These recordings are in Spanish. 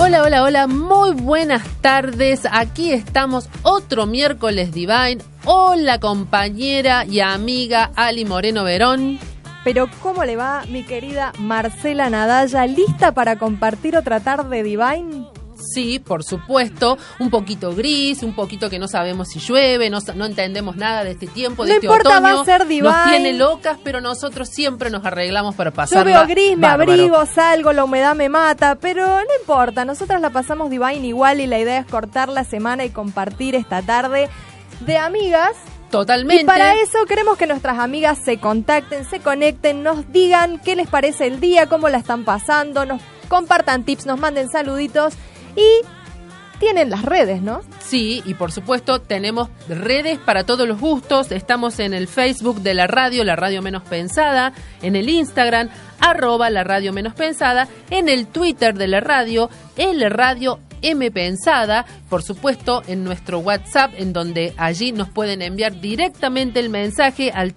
Hola, hola, hola, muy buenas tardes. Aquí estamos otro miércoles Divine. Hola, compañera y amiga Ali Moreno Verón. Pero ¿cómo le va, mi querida Marcela Nadalla? ¿Lista para compartir otra tarde Divine? Sí, por supuesto, un poquito gris, un poquito que no sabemos si llueve, no entendemos nada de este tiempo, de no este importa, otoño. va a ser Divine. Nos tiene locas, pero nosotros siempre nos arreglamos para pasarla. Yo veo gris, me bárbaro. abrigo, salgo, la humedad me mata, pero no importa, nosotras la pasamos Divine igual y la idea es cortar la semana y compartir esta tarde de amigas. Totalmente. Y para eso queremos que nuestras amigas se contacten, se conecten, nos digan qué les parece el día, cómo la están pasando, nos compartan tips, nos manden saluditos y tienen las redes, ¿no? Sí, y por supuesto tenemos redes para todos los gustos. Estamos en el Facebook de la radio menos pensada, en el Instagram, @la radio menos pensada, en el Twitter de la radio, el radio M Pensada, por supuesto en nuestro WhatsApp, en donde allí nos pueden enviar directamente el mensaje al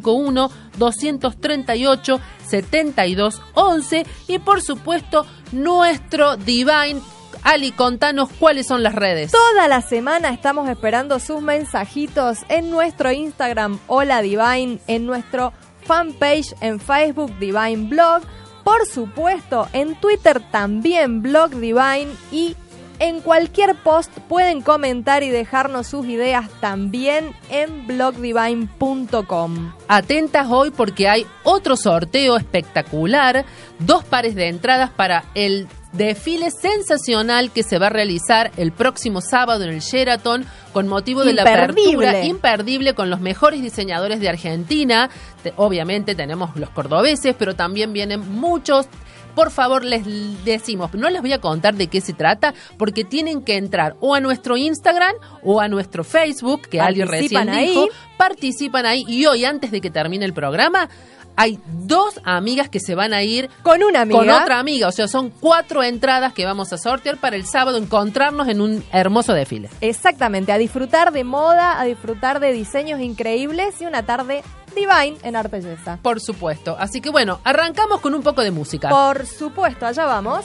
351-238-7211 y por supuesto nuestro Divine. Ali, contanos cuáles son las redes. Toda la semana estamos esperando sus mensajitos en nuestro Instagram, Hola Divine, en nuestro fanpage en Facebook, Divine Blog, por supuesto en Twitter también, Blog Divine, y en cualquier post pueden comentar y dejarnos sus ideas también en blogdivine.com. Atentas hoy porque hay otro sorteo espectacular, 2 pares de entradas para el desfile sensacional que se va a realizar el próximo sábado en el Sheraton con motivo de la apertura imperdible con los mejores diseñadores de Argentina. Obviamente tenemos los cordobeses, pero también vienen muchos. Por favor, les decimos, no les voy a contar de qué se trata, porque tienen que entrar o a nuestro Instagram o a nuestro Facebook, que alguien recién dijo, participan ahí. Y hoy, antes de que termine el programa, hay 2 amigas que se van a ir con una amiga, con otra amiga, o sea, son 4 entradas que vamos a sortear para el sábado encontrarnos en un hermoso desfile. Exactamente, a disfrutar de moda, a disfrutar de diseños increíbles y una tarde Divine en Artellesa. Por supuesto, así que bueno, arrancamos con un poco de música. Por supuesto, allá vamos.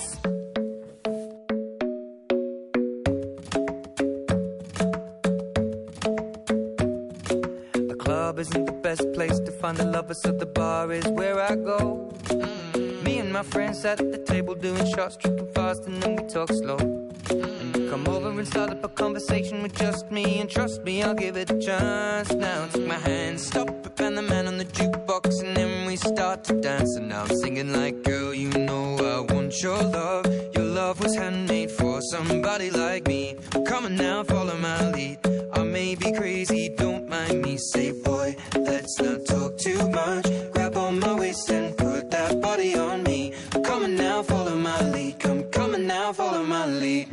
Isn't the best place to find the lovers, so the bar is where I go. Me and my friends at the table doing shots, tripping fast, and then we talk slow. And you come over and start up a conversation with just me, and trust me, I'll give it a chance. Now take my hand, stop it, and the man on the jukebox, and then we start to dance. And now I'm singing like, girl, you know I want your love. Your love was handmade for somebody like me. Come on now, follow my lead. I may be crazy, don't mind me. Say, boy, let's not talk too much. Grab on my waist and put that body on me. Come on now, follow my lead. Come on now, follow my lead.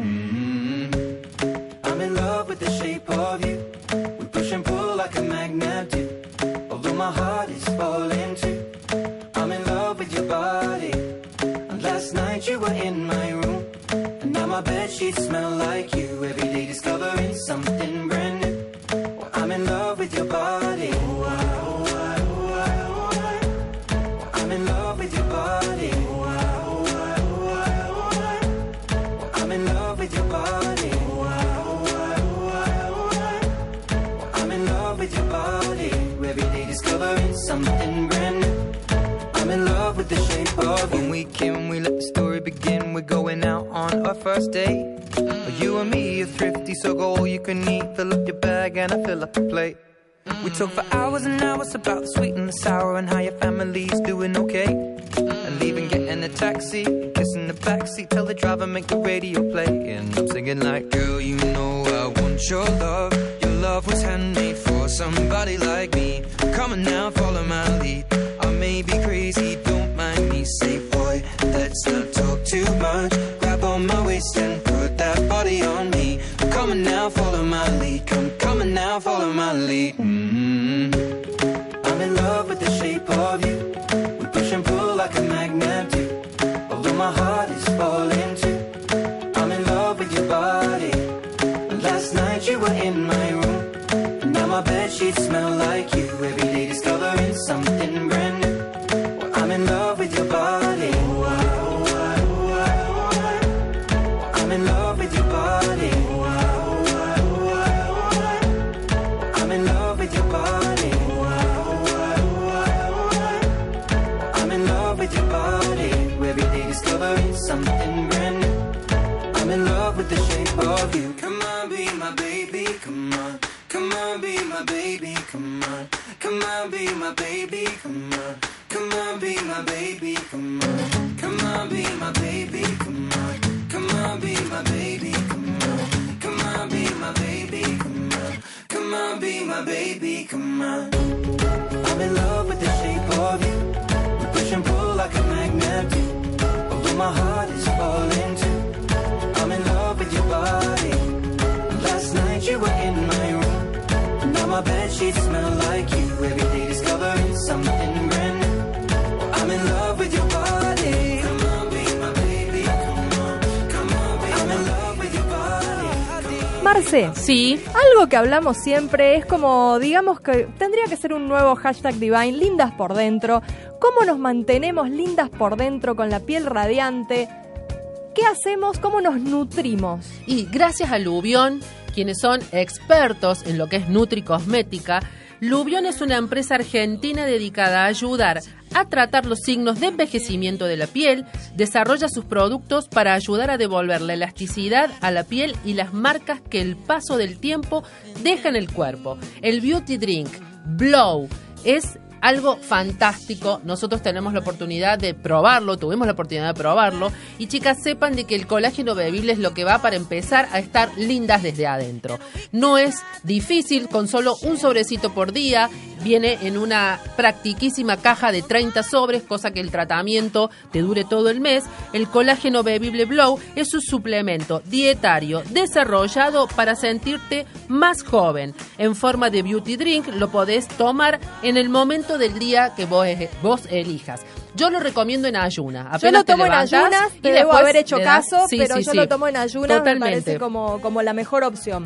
I'm in love with the shape of you. We push and pull like a magnet do. Although my heart is falling too. I'm in love with your body. And last night you were in my room. And now my bedsheets smell like you. Every day discovering something brand new. Well, I'm in love with your body. Oh, I, oh, I, oh, I, oh, I. Well, I'm in love with your body. Oh, I, oh, I, oh, I, oh, I. Well, I'm in love with your body. Oh, I, oh, I, oh, I, oh, I. Well, I'm in love with your body. Every day discovering something brand new. I'm in love with the shape of you. When we came, we let the story begin. We're going out on our first date. You and me are thrifty, so go all you can eat. Fill up your bag and I fill up the plate. We talk for hours and hours about the sweet and the sour and how your family's doing okay. And leaving, getting a taxi, kissing the backseat, tell the driver make the radio play. And I'm singing like, girl, you know I want your love. Your love was handmade for somebody like me. Come on now, follow my lead. I may be crazy, don't mind me. Say, boy, let's not talk too much. Grab on my waist and put that body on me. Come on now, follow my lead. Come on now, follow my lead. I'm in love with the shape of you. We push and pull like a magnet do. Although my heart is falling too. I'm in love with your body. And last night you were in my room. And now my bedsheets smell like you. Every day discovering something brand new. Well, I'm in love with your body. Oh, I, oh, I, oh, I, oh, I. Well, I'm with the shape of you. Come on, be my baby, come on. Come on, be my baby, come on. Come on, be my baby, come on. Come on, be my baby, come on. Come on, be my baby, come on. Come on, be my baby, come on. Come on, be my baby, come on. Come on, be my baby, come on. I'm in love with the shape of you. We push and pull like a magnet do. Although my heart is falling too. I'm in love with your body. Last night you were in my room. Now my bedsheets smell like you. Every day discovering something brand new. I'm in love with your body. Come on, be my baby. Come on, come on, be I'm in love with your body. Marce, Sí. algo que hablamos siempre es como, digamos que tendría que ser un nuevo hashtag Divine, lindas por dentro. ¿Cómo nos mantenemos lindas por dentro con la piel radiante? ¿Qué hacemos? ¿Cómo nos nutrimos? Y gracias a Lubión, quienes son expertos en lo que es nutricosmética, Lubión es una empresa argentina dedicada a ayudar a tratar los signos de envejecimiento de la piel, desarrolla sus productos para ayudar a devolver la elasticidad a la piel y las marcas que el paso del tiempo deja en el cuerpo. El Beauty Drink Blow es algo fantástico. Nosotros tenemos la oportunidad de probarlo, tuvimos la oportunidad de probarlo. Y chicas, sepan de que el colágeno bebible es lo que va para empezar a estar lindas desde adentro. No es difícil, con solo un sobrecito por día. Viene en una practiquísima caja de 30 sobres, cosa que el tratamiento te dure todo el mes. El colágeno bebible Blow es un suplemento dietario desarrollado para sentirte más joven. En forma de beauty drink lo podés tomar en el momento del día que vos elijas. Yo lo recomiendo en ayuna. Yo lo tomo en levantás ayunas, y te debo después haber hecho le das- caso, Sí, pero sí, yo sí. lo tomo en ayunas, Totalmente. me parece como la mejor opción.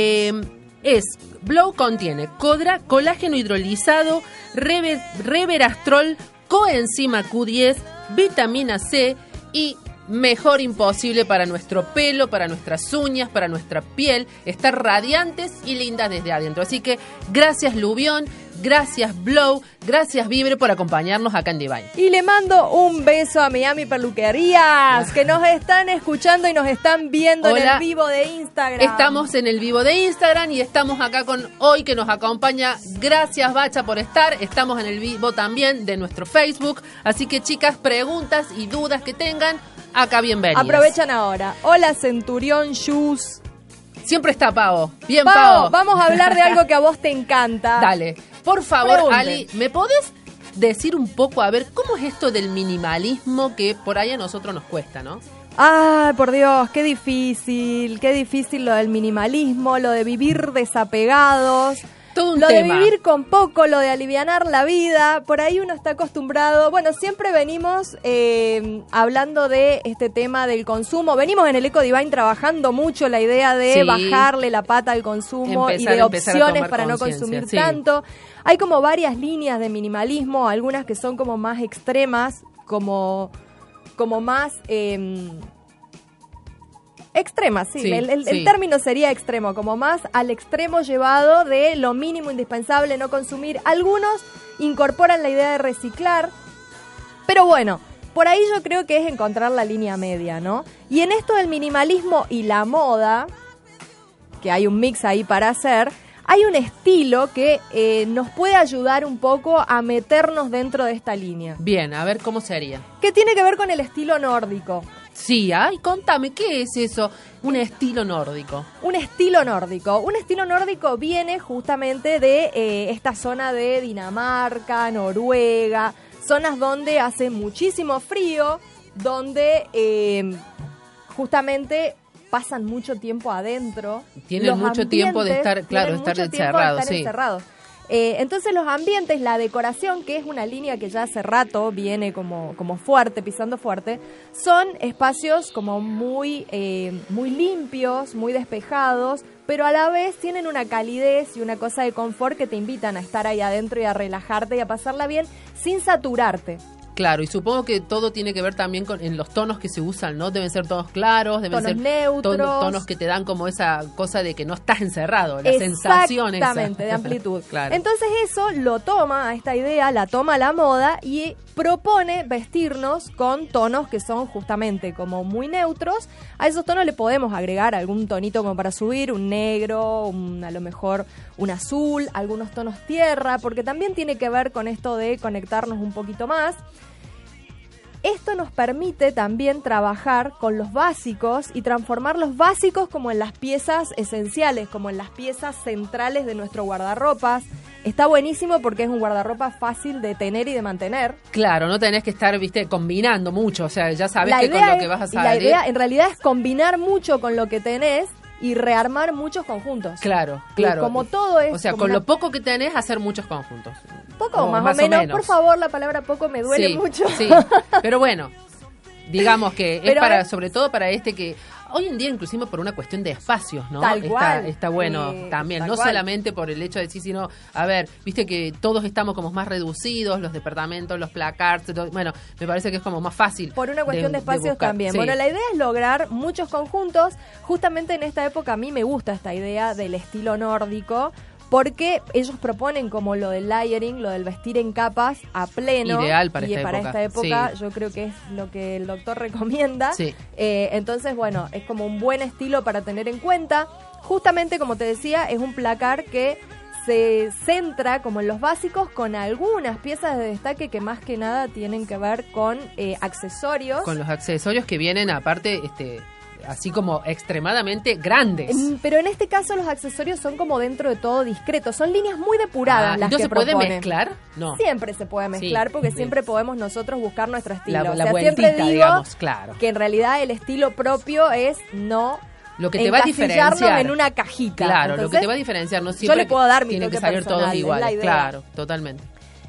Blow contiene colágeno hidrolizado, reverastrol, coenzima Q10, vitamina C y mejor imposible para nuestro pelo, para nuestras uñas, para nuestra piel, estar radiantes y lindas desde adentro. Así que gracias Lubión, gracias Blow, gracias Vibre por acompañarnos acá en Divine. Y le mando un beso a Miami Peluquerías, que nos están escuchando y nos están viendo en Hola. el vivo de Instagram. Estamos en el vivo de Instagram y estamos acá con Hoy, que nos acompaña. Gracias Bacha por estar. Estamos en el vivo también de nuestro Facebook. Así que chicas, preguntas y dudas que tengan, acá bienvenidas. Aprovechan ahora. Hola Centurión Shoes. Siempre está Pavo. Bien, Pau, Pavo. vamos a hablar de algo que a vos te encanta. Dale. Por favor, Pregunte. Ali, ¿me podés decir un poco, a ver, cómo es esto del minimalismo que por ahí a nosotros nos cuesta, ¿no? Ay, por Dios, qué difícil lo del minimalismo, lo de vivir desapegados. Todo un Lo tema. de vivir con poco, lo de alivianar la vida, por ahí uno está acostumbrado. Bueno, siempre venimos hablando de este tema del consumo. Venimos en el Eco Divine trabajando mucho la idea de Sí. bajarle la pata al consumo y de Empezar a opciones tomar para no conciencia, consumir sí. tanto. Hay como varias líneas de minimalismo, algunas que son como más extremas, como más... extremas, sí. Sí, El sí. término sería extremo, como más al extremo llevado de lo mínimo indispensable, no consumir. Algunos incorporan la idea de reciclar, pero bueno, por ahí yo creo que es encontrar la línea media, ¿no? Y en esto del minimalismo y la moda, que hay un mix ahí para hacer, hay un estilo que nos puede ayudar un poco a meternos dentro de esta línea, Bien, a ver cómo sería. que tiene que ver con el estilo nórdico. Sí, ay, contame, ¿qué es eso? Un estilo nórdico. Un estilo nórdico. Un estilo nórdico viene justamente de esta zona de Dinamarca, Noruega, zonas donde hace muchísimo frío, donde justamente pasan mucho tiempo adentro. Tienen Los mucho tiempo de ambientes estar, claro, tienen estar mucho tiempo de encerrados, estar sí. encerrados. Entonces los ambientes, la decoración, que es una línea que ya hace rato viene como fuerte, pisando fuerte, son espacios como muy limpios, muy despejados, pero a la vez tienen una calidez y una cosa de confort que te invitan a estar ahí adentro y a relajarte y a pasarla bien sin saturarte. Claro, y supongo que todo tiene que ver también en los tonos que se usan, ¿no? Deben ser tonos claros, deben tonos ser neutros, tonos que te dan como esa cosa de que no estás encerrado, la sensación esa. Exactamente, de amplitud. Claro. Entonces eso lo toma, a esta idea, la toma la moda y propone vestirnos con tonos que son justamente como muy neutros. A esos tonos le podemos agregar algún tonito como para subir, un negro, a lo mejor un azul, algunos tonos tierra, porque también tiene que ver con esto de conectarnos un poquito más. Esto nos permite también trabajar con los básicos y transformar los básicos como en las piezas esenciales, como en las piezas centrales de nuestro guardarropas. Está buenísimo porque es un guardarropa fácil de tener y de mantener. Claro, no tenés que estar, combinando mucho, o sea, ya sabes que con lo que vas a salir. La idea en realidad es combinar mucho con lo que tenés y rearmar muchos conjuntos. Claro. Como todo es... O sea, con lo poco que tenés, hacer muchos conjuntos. Poco, más o menos. Por favor, la palabra poco me duele mucho. Sí, pero bueno, digamos que es para, sobre todo para que... Hoy en día, inclusive por una cuestión de espacios, ¿no? Tal cual. Está bueno también, no solamente por el hecho de decir, sino, a ver, viste que todos estamos como más reducidos, los departamentos, los placards, bueno, me parece que es como más fácil. Por una cuestión de espacios también. Sí. Bueno, la idea es lograr muchos conjuntos. Justamente en esta época a mí me gusta esta idea del estilo nórdico, porque ellos proponen como lo del layering, lo del vestir en capas a pleno. Ideal para esta época sí. Yo creo que es lo que el doctor recomienda. Sí. Entonces, bueno, es como un buen estilo para tener en cuenta. Justamente, como te decía, es un placar que se centra como en los básicos con algunas piezas de destaque que más que nada tienen que ver con accesorios. Con los accesorios que vienen aparte... así como extremadamente grandes. Pero en este caso los accesorios son como dentro de todo discretos, son líneas muy depuradas las que ¿No se puede mezclar? No. Siempre se puede mezclar porque siempre podemos nosotros buscar nuestro estilo. La vueltita, siempre digo, digamos, claro. Que en realidad el estilo propio es no lo que te va a diferenciar en una cajita. Claro, entonces, lo que te va a diferenciar, no siempre yo le puedo dar mi tiene toque que salir personal, todos iguales. es la idea. Claro, totalmente.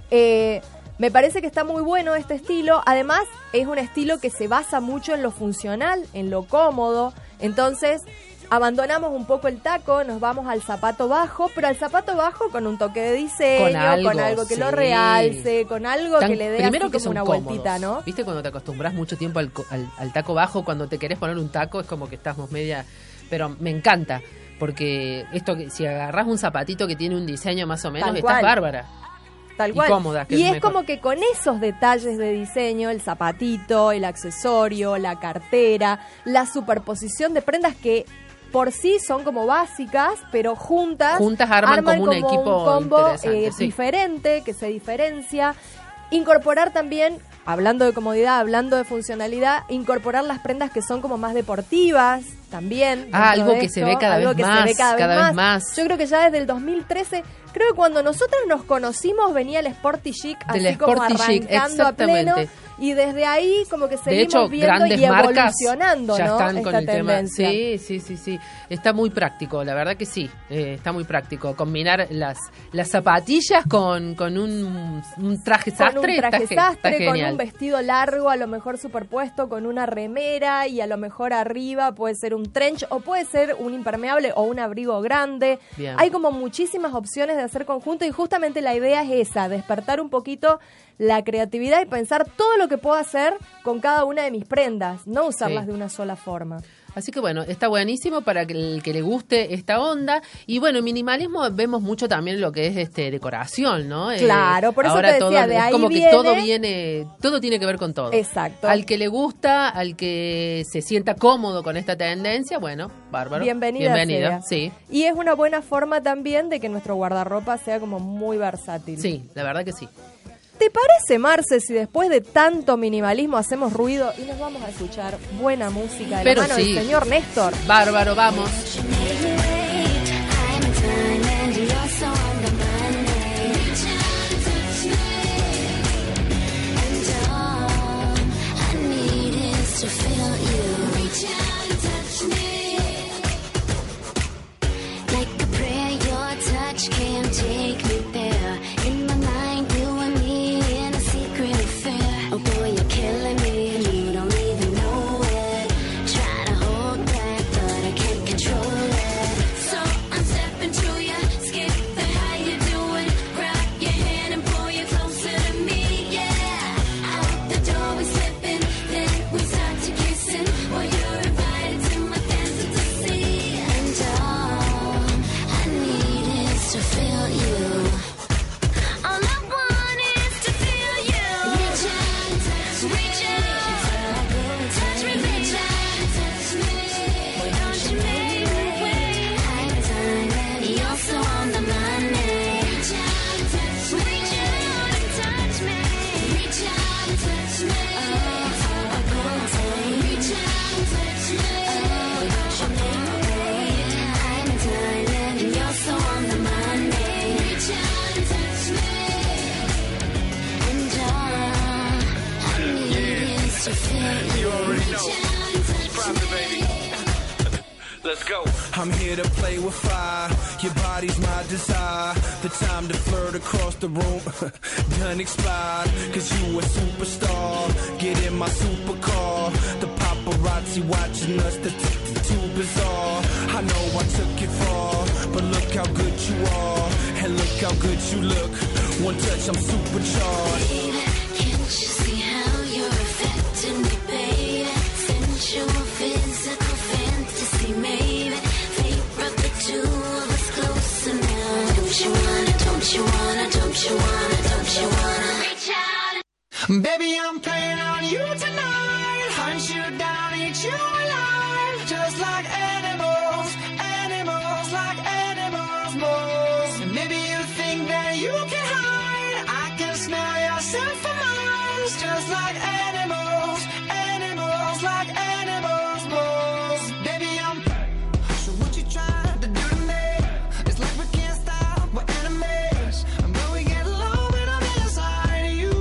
Me parece que está muy bueno este estilo. Además, es un estilo que se basa mucho en lo funcional, en lo cómodo. Entonces, abandonamos un poco el taco, nos vamos al zapato bajo, pero al zapato bajo con un toque de diseño, con algo que lo realce, con algo que le dé primero así que como una cómodos, vueltita, ¿no? ¿Viste cuando te acostumbras mucho tiempo al taco bajo, cuando te querés poner un taco es como que estamos media... Pero me encanta, porque si agarrás un zapatito que tiene un diseño más o menos, estás bárbara. Tal cual. Y cómoda, y es como que con esos detalles de diseño, el zapatito, el accesorio, la cartera, la superposición de prendas que por sí son como básicas, pero juntas arman como un equipo un combo sí. diferente, que se diferencia. Incorporar también, hablando de comodidad, hablando de funcionalidad, incorporar las prendas que son como más deportivas también. Algo que se ve cada vez más. Yo creo que ya desde el 2013, creo que cuando nosotros nos conocimos venía el Sporty Chic, así como arrancando a pleno. Y desde ahí como que seguimos viendo y evolucionando, ya ¿no? están con esta el tendencia. tema. Sí. Está muy práctico, la verdad que sí. Está muy práctico. Combinar las zapatillas con un traje sastre. Con un traje sastre, con genial. un vestido largo, a lo mejor superpuesto con una remera y a lo mejor arriba puede ser un trench o puede ser un impermeable o un abrigo grande. Bien. Hay como muchísimas opciones de hacer conjunto y justamente la idea es esa, despertar un poquito la creatividad y pensar todo lo que puedo hacer con cada una de mis prendas, no usarlas de una sola forma. Así que bueno, está buenísimo para el que le guste esta onda. Y bueno, en minimalismo vemos mucho también lo que es decoración, ¿no? Claro, por eso ahora te decía, todo, de ahí como viene... que todo tiene que ver con todo. Exacto. Al que le gusta, al que se sienta cómodo con esta tendencia, bueno, bárbaro. Bienvenida sea. Sí. Y es una buena forma también de que nuestro guardarropa sea como muy versátil. Sí, la verdad que sí. ¿Te parece, Marce, si después de tanto minimalismo hacemos ruido y nos vamos a escuchar buena música de la mano del señor Néstor? Bárbaro, vamos. Let's go. I'm here to play with fire. Your body's my desire. The time to flirt across the room done expired. Cause you a superstar. Get in my supercar. The paparazzi watching us. The too bizarre. I know I took it far, but look how good you are. And look how good you look. One touch, I'm supercharged. Baby, can't you see how you're affecting me, baby? Sensual, physical fantasy, maybe. Fate brought the two of us closer now. Don't you wanna, don't you wanna, don't you wanna, don't you wanna reach out? Baby, I'm playing on you tonight. Hunt you down, eat you alive. Just like animals, animals, like animals, moles. And maybe you think that you can hide. I can smell yourself for miles. Just like animals, animals, like animals, moles. Baby, I'm so what you trying to do to me? It's like we can't stop, we're enemies. But we get along when I'm inside of you.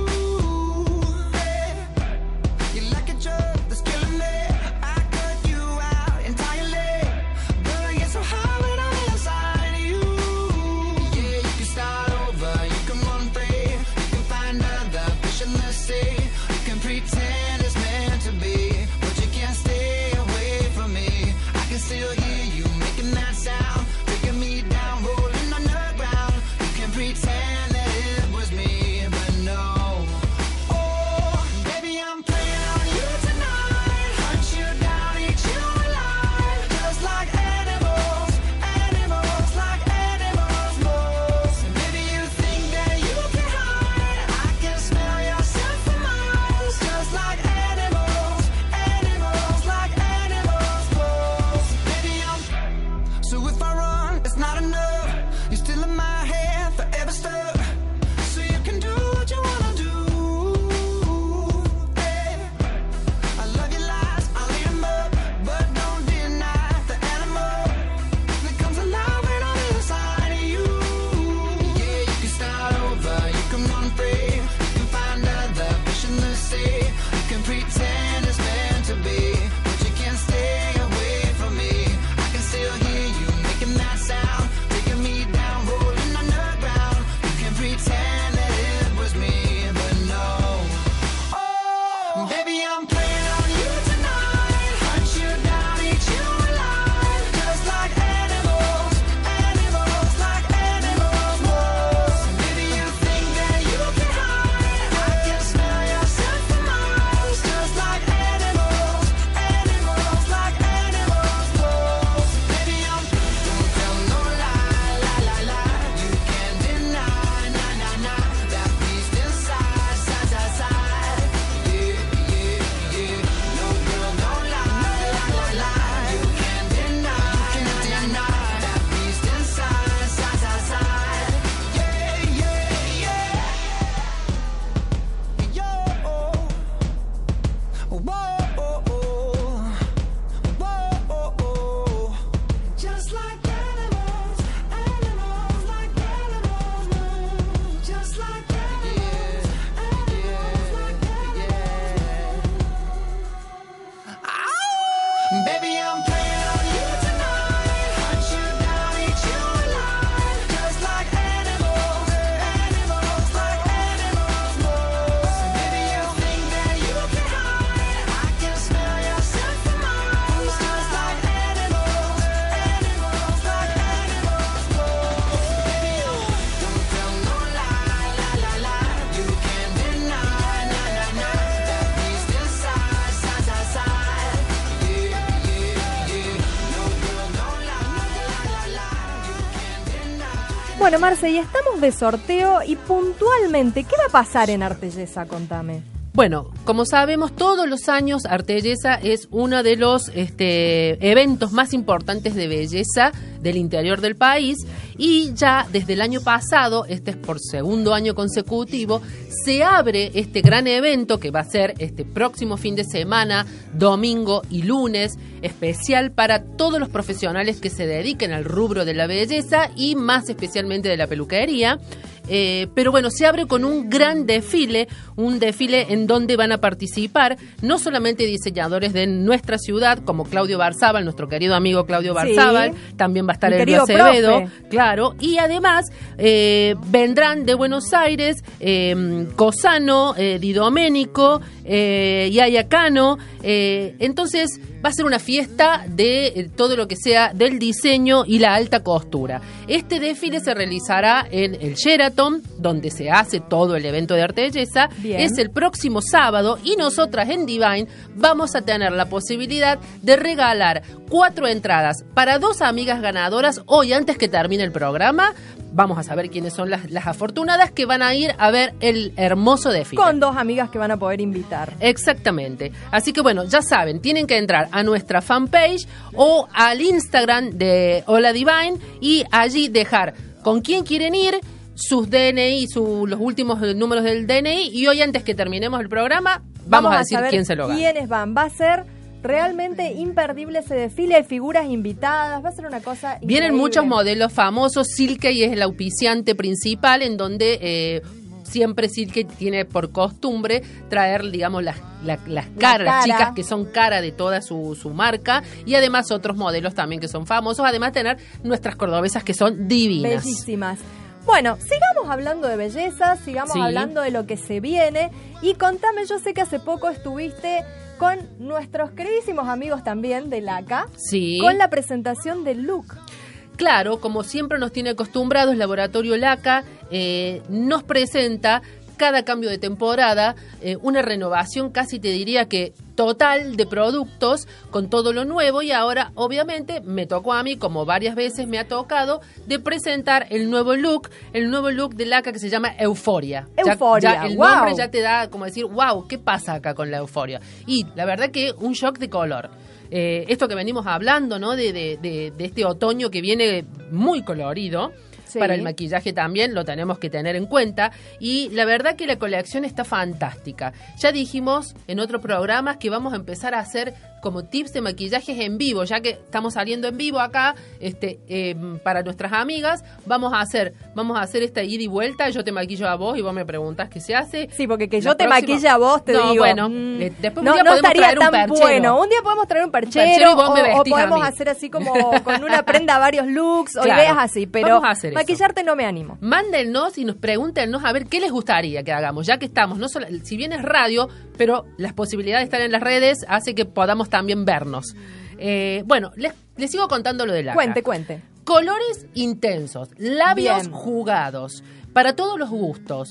Hey, you like a drug that's killing me. I cut you out entirely. But I get so high when I'm inside of you. Yeah, you can start over, you can run free. You can find other fish in the sea. You can pretend it's meant to be, but you can't stay away from me. I can still hear you making that sound, taking me down, rolling on the ground. You can pretend that it was me, but no. Oh, baby, I'm playing on you tonight. Hunt you down, eat you alive. Just like animals, animals, like animals, moles. And maybe you think that you can hide. I can smell yourself for miles. Just like animals, animals, like animals, moles. Baby, I'm so if I run, it's not enough. You're still in my head, forever stuck. So you can do what you wanna do. Hey, I love your lies, I'll eat 'em up, but don't deny the animal that comes alive when I'm inside of you. Yeah, you can start over, you can run free, you can find other fish in the sea. You can pretend it's meant to be, but you can't stay away from me. I can still hear you making that sound, taking me down, rolling on the ground. You can pretend that it was me, but no. Oh, baby, I'm playing on you tonight. Hunt you down, eat you alive. Just like animals, animals, like animals, moles. Maybe you think that you can hide. I can smell yourself for miles. Just like animals, animals, like animals, moles. Baby, I'm don't tell no lie, lie, lie, lie. You can't deny, nah, nah, nah. That beast inside, side, side, side. Yeah, yeah, yeah. No girl, no lie, lie, lie, lie. You can't deny, that beast inside, side, side, side. Yeah, yeah, yeah. Yo, whoa, whoa. Just like animals, animals, like animals, move. Just like animals, animals, like animals. Baby, I'm playing on you tonight. Hunt you down, eat you alive. Just like animals, animals, like animals, moles. Baby, you think that you can hide. I can smell yourself for miles. Just like animals, animals, like animals, moles. Baby, don't tell no lie, lie, lie, lie. You can't deny, nah, nah, nah. That beast inside, side, side, side. Yeah, yeah, yeah. No girl, no lie, lie, lie, lie. You can't deny. Bueno, Marce, y estamos de sorteo y puntualmente, ¿qué va a pasar en Artellesa? Contame. Bueno, como sabemos, todos los años Artellesa es uno de los eventos más importantes de belleza del interior del país, y ya desde el año pasado, este es por segundo año consecutivo, se abre este gran evento que va a ser este próximo fin de semana, domingo y lunes, especial para todos los profesionales que se dediquen al rubro de la belleza y más especialmente de la peluquería. pero bueno, se abre con un gran desfile, un desfile en donde van a participar no solamente diseñadores de nuestra ciudad, como Claudio Barzábal, nuestro querido amigo Claudio Barzábal, también va a estar Mi Elvio querido Acevedo, profe. claro, y además vendrán de Buenos Aires Cosano, Di Domenico, Yaya Cano, entonces va a ser una fiesta de todo lo que sea del diseño y la alta costura. Este desfile se realizará en el Sheraton, donde se hace todo el evento de arte y belleza. Bien. Es el próximo sábado y nosotras en Divine vamos a tener la posibilidad de regalar 4 entradas para 2 amigas ganadoras hoy antes que termine el programa. Vamos a saber quiénes son las afortunadas que van a ir a ver el hermoso desfile. Con 2 amigas que van a poder invitar. Exactamente. Así que bueno, ya saben, tienen que entrar a nuestra fanpage o al Instagram de Hola Divine y allí dejar con quién quieren ir, sus DNI, los últimos números del DNI, y hoy antes que terminemos el programa vamos a decir saber quién se lo gana. quiénes van. Va a ser realmente imperdible ese desfile, hay figuras invitadas, va a ser una cosa increíble. Vienen muchos modelos famosos. Silkei es el auspiciante principal, en donde siempre Silkei tiene por costumbre traer, digamos, las caras, las chicas que son cara de toda su marca, y además otros modelos también que son famosos, además de tener nuestras cordobesas que son divinas. Bellísimas. Bueno, sigamos hablando de belleza, sigamos Sí. hablando de lo que se viene, y contame, yo sé que hace poco estuviste con nuestros queridísimos amigos también de LACA, Sí. con la presentación del look. Claro, como siempre nos tiene acostumbrados, Laboratorio LACA nos presenta cada cambio de temporada una renovación, casi te diría que total, de productos con todo lo nuevo, y ahora obviamente me tocó a mí, como varias veces me ha tocado, de presentar el nuevo look de LACA que se llama Euforia. Euforia, Ya el wow. nombre ya te da como decir, wow, ¿qué pasa acá con la Euforia? Y la verdad que un shock de color. Esto que venimos hablando, ¿no? De este otoño que viene muy colorido. Sí. Para el maquillaje también lo tenemos que tener en cuenta, y la verdad que la colección está fantástica. Ya dijimos en otros programas que vamos a empezar a hacer como tips de maquillajes en vivo, ya que estamos saliendo en vivo acá, para nuestras amigas, vamos a hacer esta ida y vuelta. Yo te maquillo a vos y vos me preguntas qué se hace. Sí, porque que La yo te próxima- maquille a vos, te No, digo. bueno, después un no, día no podemos estaría traer un tan perchero. bueno. Un día podemos traer un perchero, perchero y vos me o vestís a podemos mí. hacer así como con una prenda varios looks, o Claro, ideas así, pero vamos a hacer eso. maquillarte no me animo. Mándennos y nos pregúntenos a ver qué les gustaría que hagamos, ya que estamos, no solo, si bien es radio, pero las posibilidades de estar en las redes hace que podamos también vernos. Bueno, les sigo contando lo de LACA. Cuente. Colores intensos, labios Bien. jugados, para todos los gustos.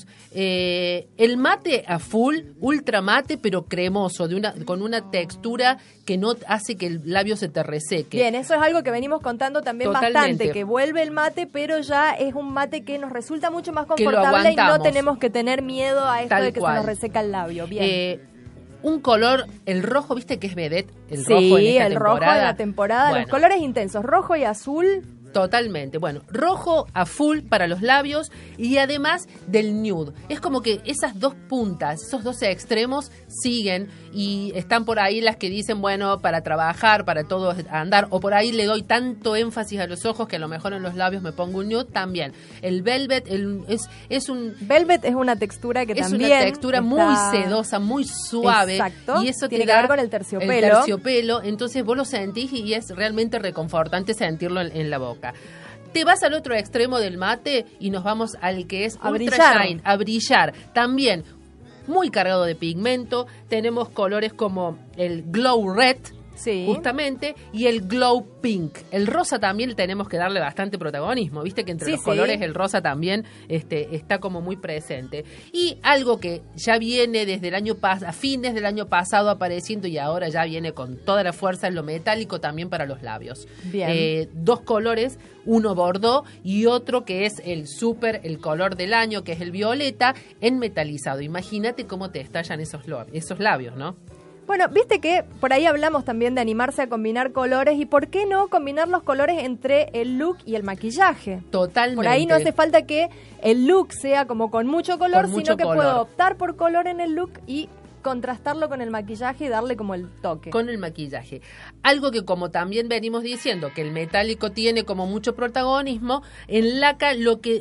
El mate a full, ultra mate, pero cremoso, con una textura que no hace que el labio se te reseque. Bien, eso es algo que venimos contando también Totalmente. bastante, que vuelve el mate, pero ya es un mate que nos resulta mucho más Que lo confortable y no aguantamos. tenemos que tener miedo a esto Tal de que cual. se nos reseca el labio. Bien. Un color, el rojo, ¿viste que es vedette? El Sí, rojo en esta el rojo temporada. de la temporada, Bueno, los colores intensos, rojo y azul. Totalmente. Bueno, rojo a full para los labios, y además del nude. Es como que esas dos puntas, esos dos extremos siguen, y están por ahí las que dicen, bueno, para trabajar, para todo andar, o por ahí le doy tanto énfasis a los ojos que a lo mejor en los labios me pongo un nude también. El velvet es un... Velvet es una textura que Es también una textura muy está- sedosa, muy suave. Exacto. Y eso Tiene te que da ver con el terciopelo. El terciopelo, entonces vos lo sentís y es realmente reconfortante sentirlo en la boca. Te vas al otro extremo del mate y nos vamos al que es A Ultra brillar. Shine, a brillar. También muy cargado de pigmento. Tenemos colores como el Glow Red, Sí. justamente, y el Glow Pink. El rosa también tenemos que darle bastante protagonismo, viste que entre Sí, los sí. colores el rosa también está como muy presente. Y algo que ya viene desde el año a fines del año pasado apareciendo, y ahora ya viene con toda la fuerza, es lo metálico también para los labios. Bien. 2 colores, uno bordó y otro que es el color del año, que es el violeta, en metalizado. Imagínate cómo te estallan esos labios, ¿no? Bueno, viste que por ahí hablamos también de animarse a combinar colores, y por qué no combinar los colores entre el look y el maquillaje. Totalmente. Por ahí no hace falta que el look sea como con mucho color, Con mucho sino que color. puedo optar por color en el look y contrastarlo con el maquillaje y darle como el toque. Con el maquillaje. Algo que como también venimos diciendo, que el metálico tiene como mucho protagonismo, en Laca lo que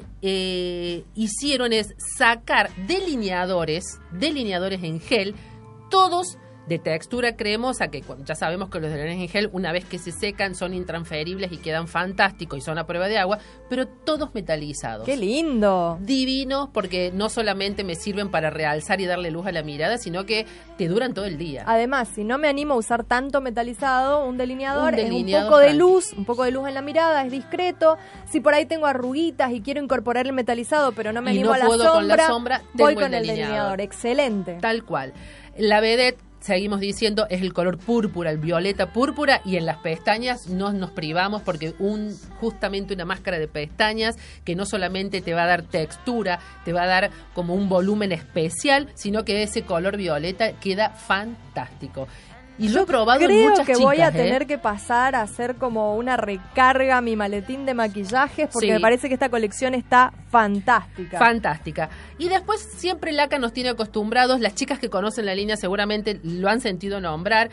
hicieron es sacar delineadores en gel, todos de textura cremosa, que ya sabemos que los delineadores en gel, una vez que se secan, son intransferibles y quedan fantásticos y son a prueba de agua, pero todos metalizados. ¡Qué lindo! Divinos, porque no solamente me sirven para realzar y darle luz a la mirada, sino que te duran todo el día. Además, si no me animo a usar tanto metalizado, un delineador es un delineador poco de tranqui. luz, un poco de luz en la mirada, es discreto. Si por ahí tengo arruguitas y quiero incorporar el metalizado, pero no me Y animo no a la puedo sombra, con la sombra, voy tengo con el el delineador. delineador. Excelente. Tal cual. La vedette, seguimos diciendo, es el color púrpura, el violeta púrpura, y en las pestañas no nos privamos porque justamente una máscara de pestañas que no solamente te va a dar textura, te va a dar como un volumen especial, sino que ese color violeta queda fantástico. Y lo he probado en Creo muchas que voy a chicas, tener que pasar a hacer como una recarga a mi maletín de maquillajes porque Sí. me parece que esta colección está fantástica. Fantástica. Y después siempre Laca nos tiene acostumbrados, las chicas que conocen la línea seguramente lo han sentido nombrar,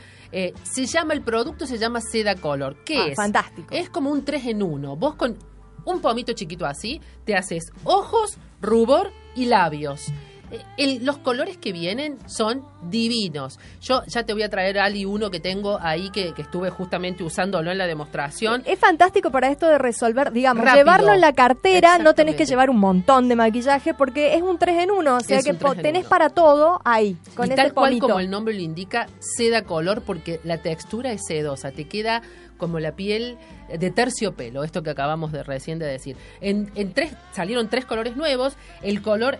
el producto se llama Seda Color. ¿Qué es? Fantástico. Es como un 3 en 1. Vos con un pomito chiquito así, te haces ojos, rubor y labios. Los colores que vienen son divinos. Yo ya te voy a traer, Ali, uno que tengo ahí que estuve justamente usándolo en la demostración. Es fantástico para esto de resolver, digamos, Rápido. llevarlo en la cartera, no tenés que Exactamente. llevar un montón de maquillaje porque es un 3 en 1, o sea Es que un 3 en tenés 1. para todo ahí, con Y ese tal cual pomito. como el nombre lo indica, seda color, porque la textura es sedosa, te queda como la piel de terciopelo, esto que acabamos de recién de decir. Salieron 3 colores nuevos, el color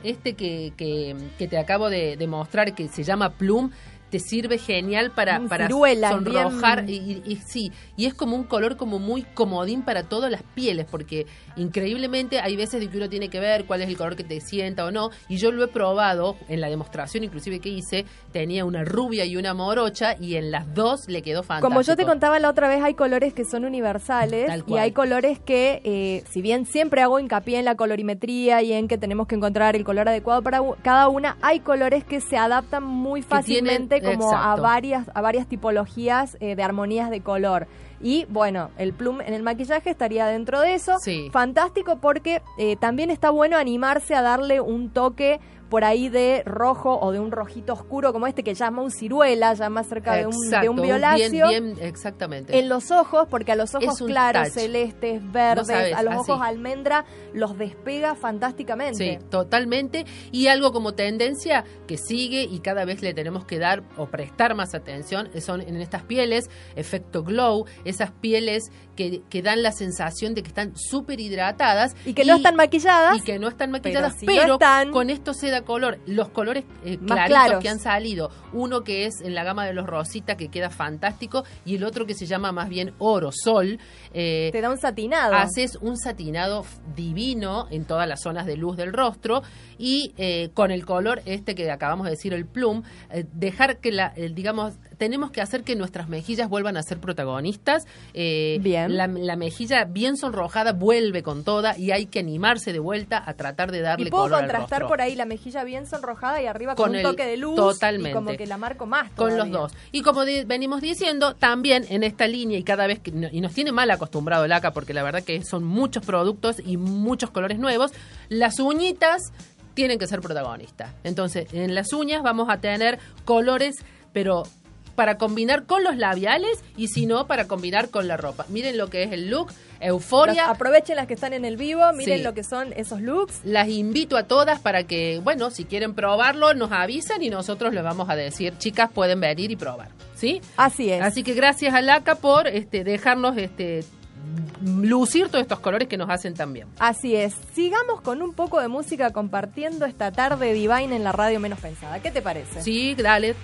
que te acabo de mostrar, que se llama Plum, te sirve genial para Ciruela, sonrojar bien. y sí, y es como un color como muy comodín para todas las pieles, porque increíblemente hay veces de que uno tiene que ver cuál es el color que te sienta o no, y yo lo he probado en la demostración inclusive que hice, tenía una rubia y una morocha y en las dos le quedó fantástico. Como yo te contaba la otra vez, hay colores que son universales Tal y cual. hay colores que, si bien siempre hago hincapié en la colorimetría y en que tenemos que encontrar el color adecuado para cada una, hay colores que se adaptan muy fácilmente como a exacto. varias tipologías de armonías de color. Y bueno, el plum en el maquillaje estaría dentro de eso. Sí. Fantástico porque también está bueno animarse a darle un toque por ahí de rojo o de un rojito oscuro como este que llama un ciruela, ya más cerca de un violáceo. Bien, exactamente. En los ojos, porque a los ojos Es un claros, touch. celestes, verdes, No sabes, a los así. ojos almendra, los despega fantásticamente. Sí, totalmente. Y algo como tendencia que sigue y cada vez le tenemos que dar o prestar más atención son en estas pieles, efecto glow, esas pieles que dan la sensación de que están súper hidratadas. Y que no están maquilladas. Y que no están maquilladas, pero sí pero lo están. con esto seda color. Los colores Más claritos claros. que han salido. Uno que es en la gama de los rosita, que queda fantástico, y el otro que se llama más bien oro, sol. Te da un satinado. Haces un satinado divino en todas las zonas de luz del rostro y con el color que acabamos de decir, el plum, dejar que digamos, tenemos que hacer que nuestras mejillas vuelvan a ser protagonistas. Bien. La mejilla bien sonrojada vuelve con toda y hay que animarse de vuelta a tratar de darle Y puedo color al contrastar rostro. por ahí la mejilla bien sonrojada y arriba con un el- toque de luz. totalmente. Y como que la marco más Con los todavía. dos. Y como venimos diciendo, también en esta línea y cada vez y nos tiene mal acostumbrado Laca, porque la verdad que son muchos productos y muchos colores nuevos, las uñitas tienen que ser protagonistas. Entonces, en las uñas vamos a tener colores, pero para combinar con los labiales y si no, para combinar con la ropa. Miren lo que es el look, euforia. Aprovechen las que están en el vivo, miren Sí. lo que son esos looks. Las invito a todas para que, bueno, si quieren probarlo, nos avisan y nosotros les vamos a decir, chicas, pueden venir y probar, ¿sí? Así es. Así que gracias a Laca por dejarnos lucir todos estos colores que nos hacen tan bien. Así es. Sigamos con un poco de música compartiendo esta tarde Divine en la radio menos pensada. ¿Qué te parece? Sí, dale.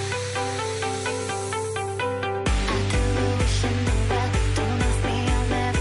Don't ask me, I'll never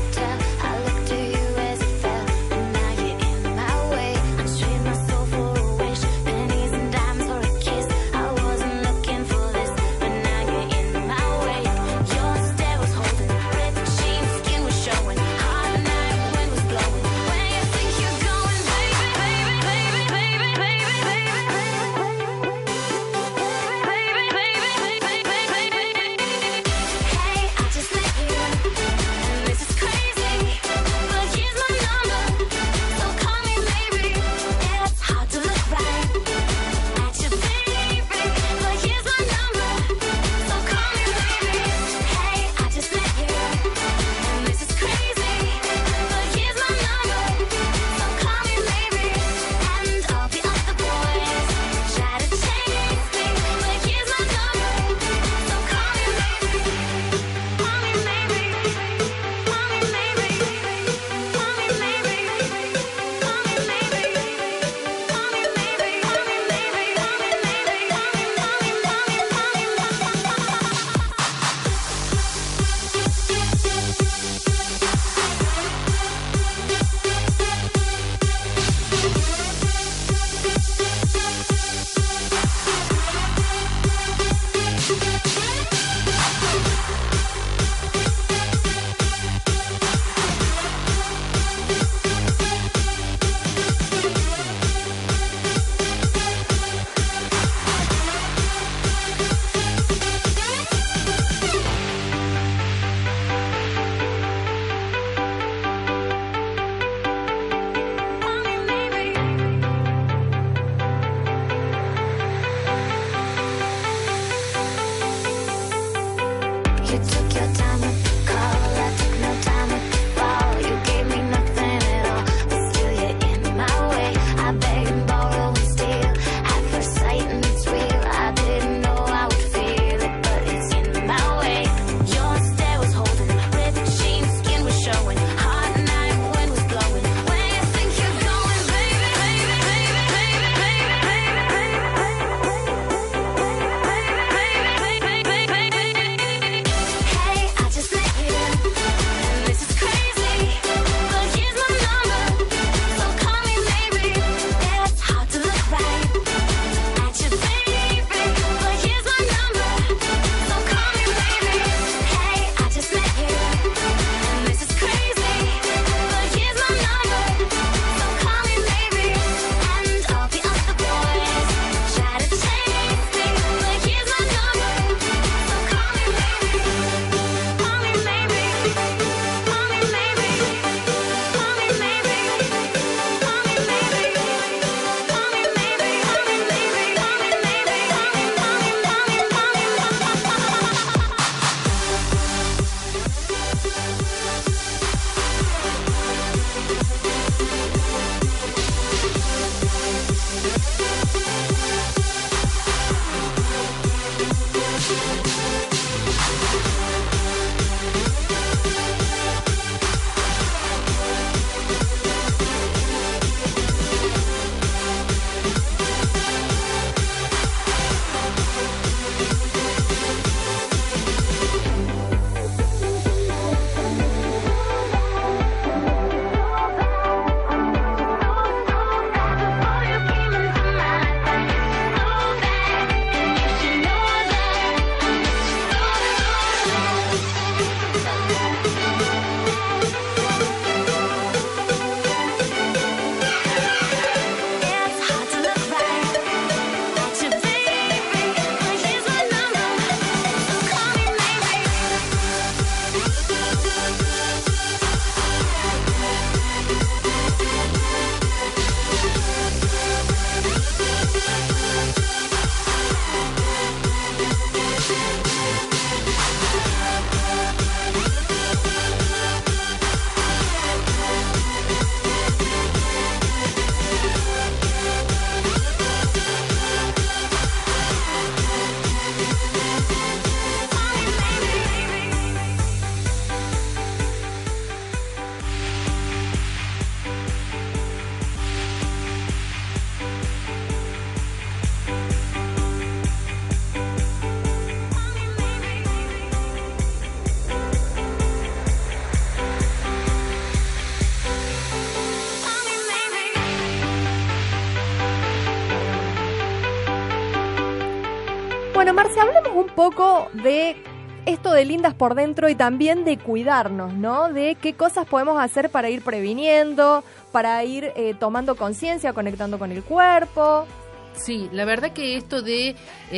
Bueno, Marce, hablemos un poco de esto de lindas por dentro y también de cuidarnos, ¿no? De qué cosas podemos hacer para ir previniendo, para ir tomando conciencia, conectando con el cuerpo. Sí, la verdad que esto de...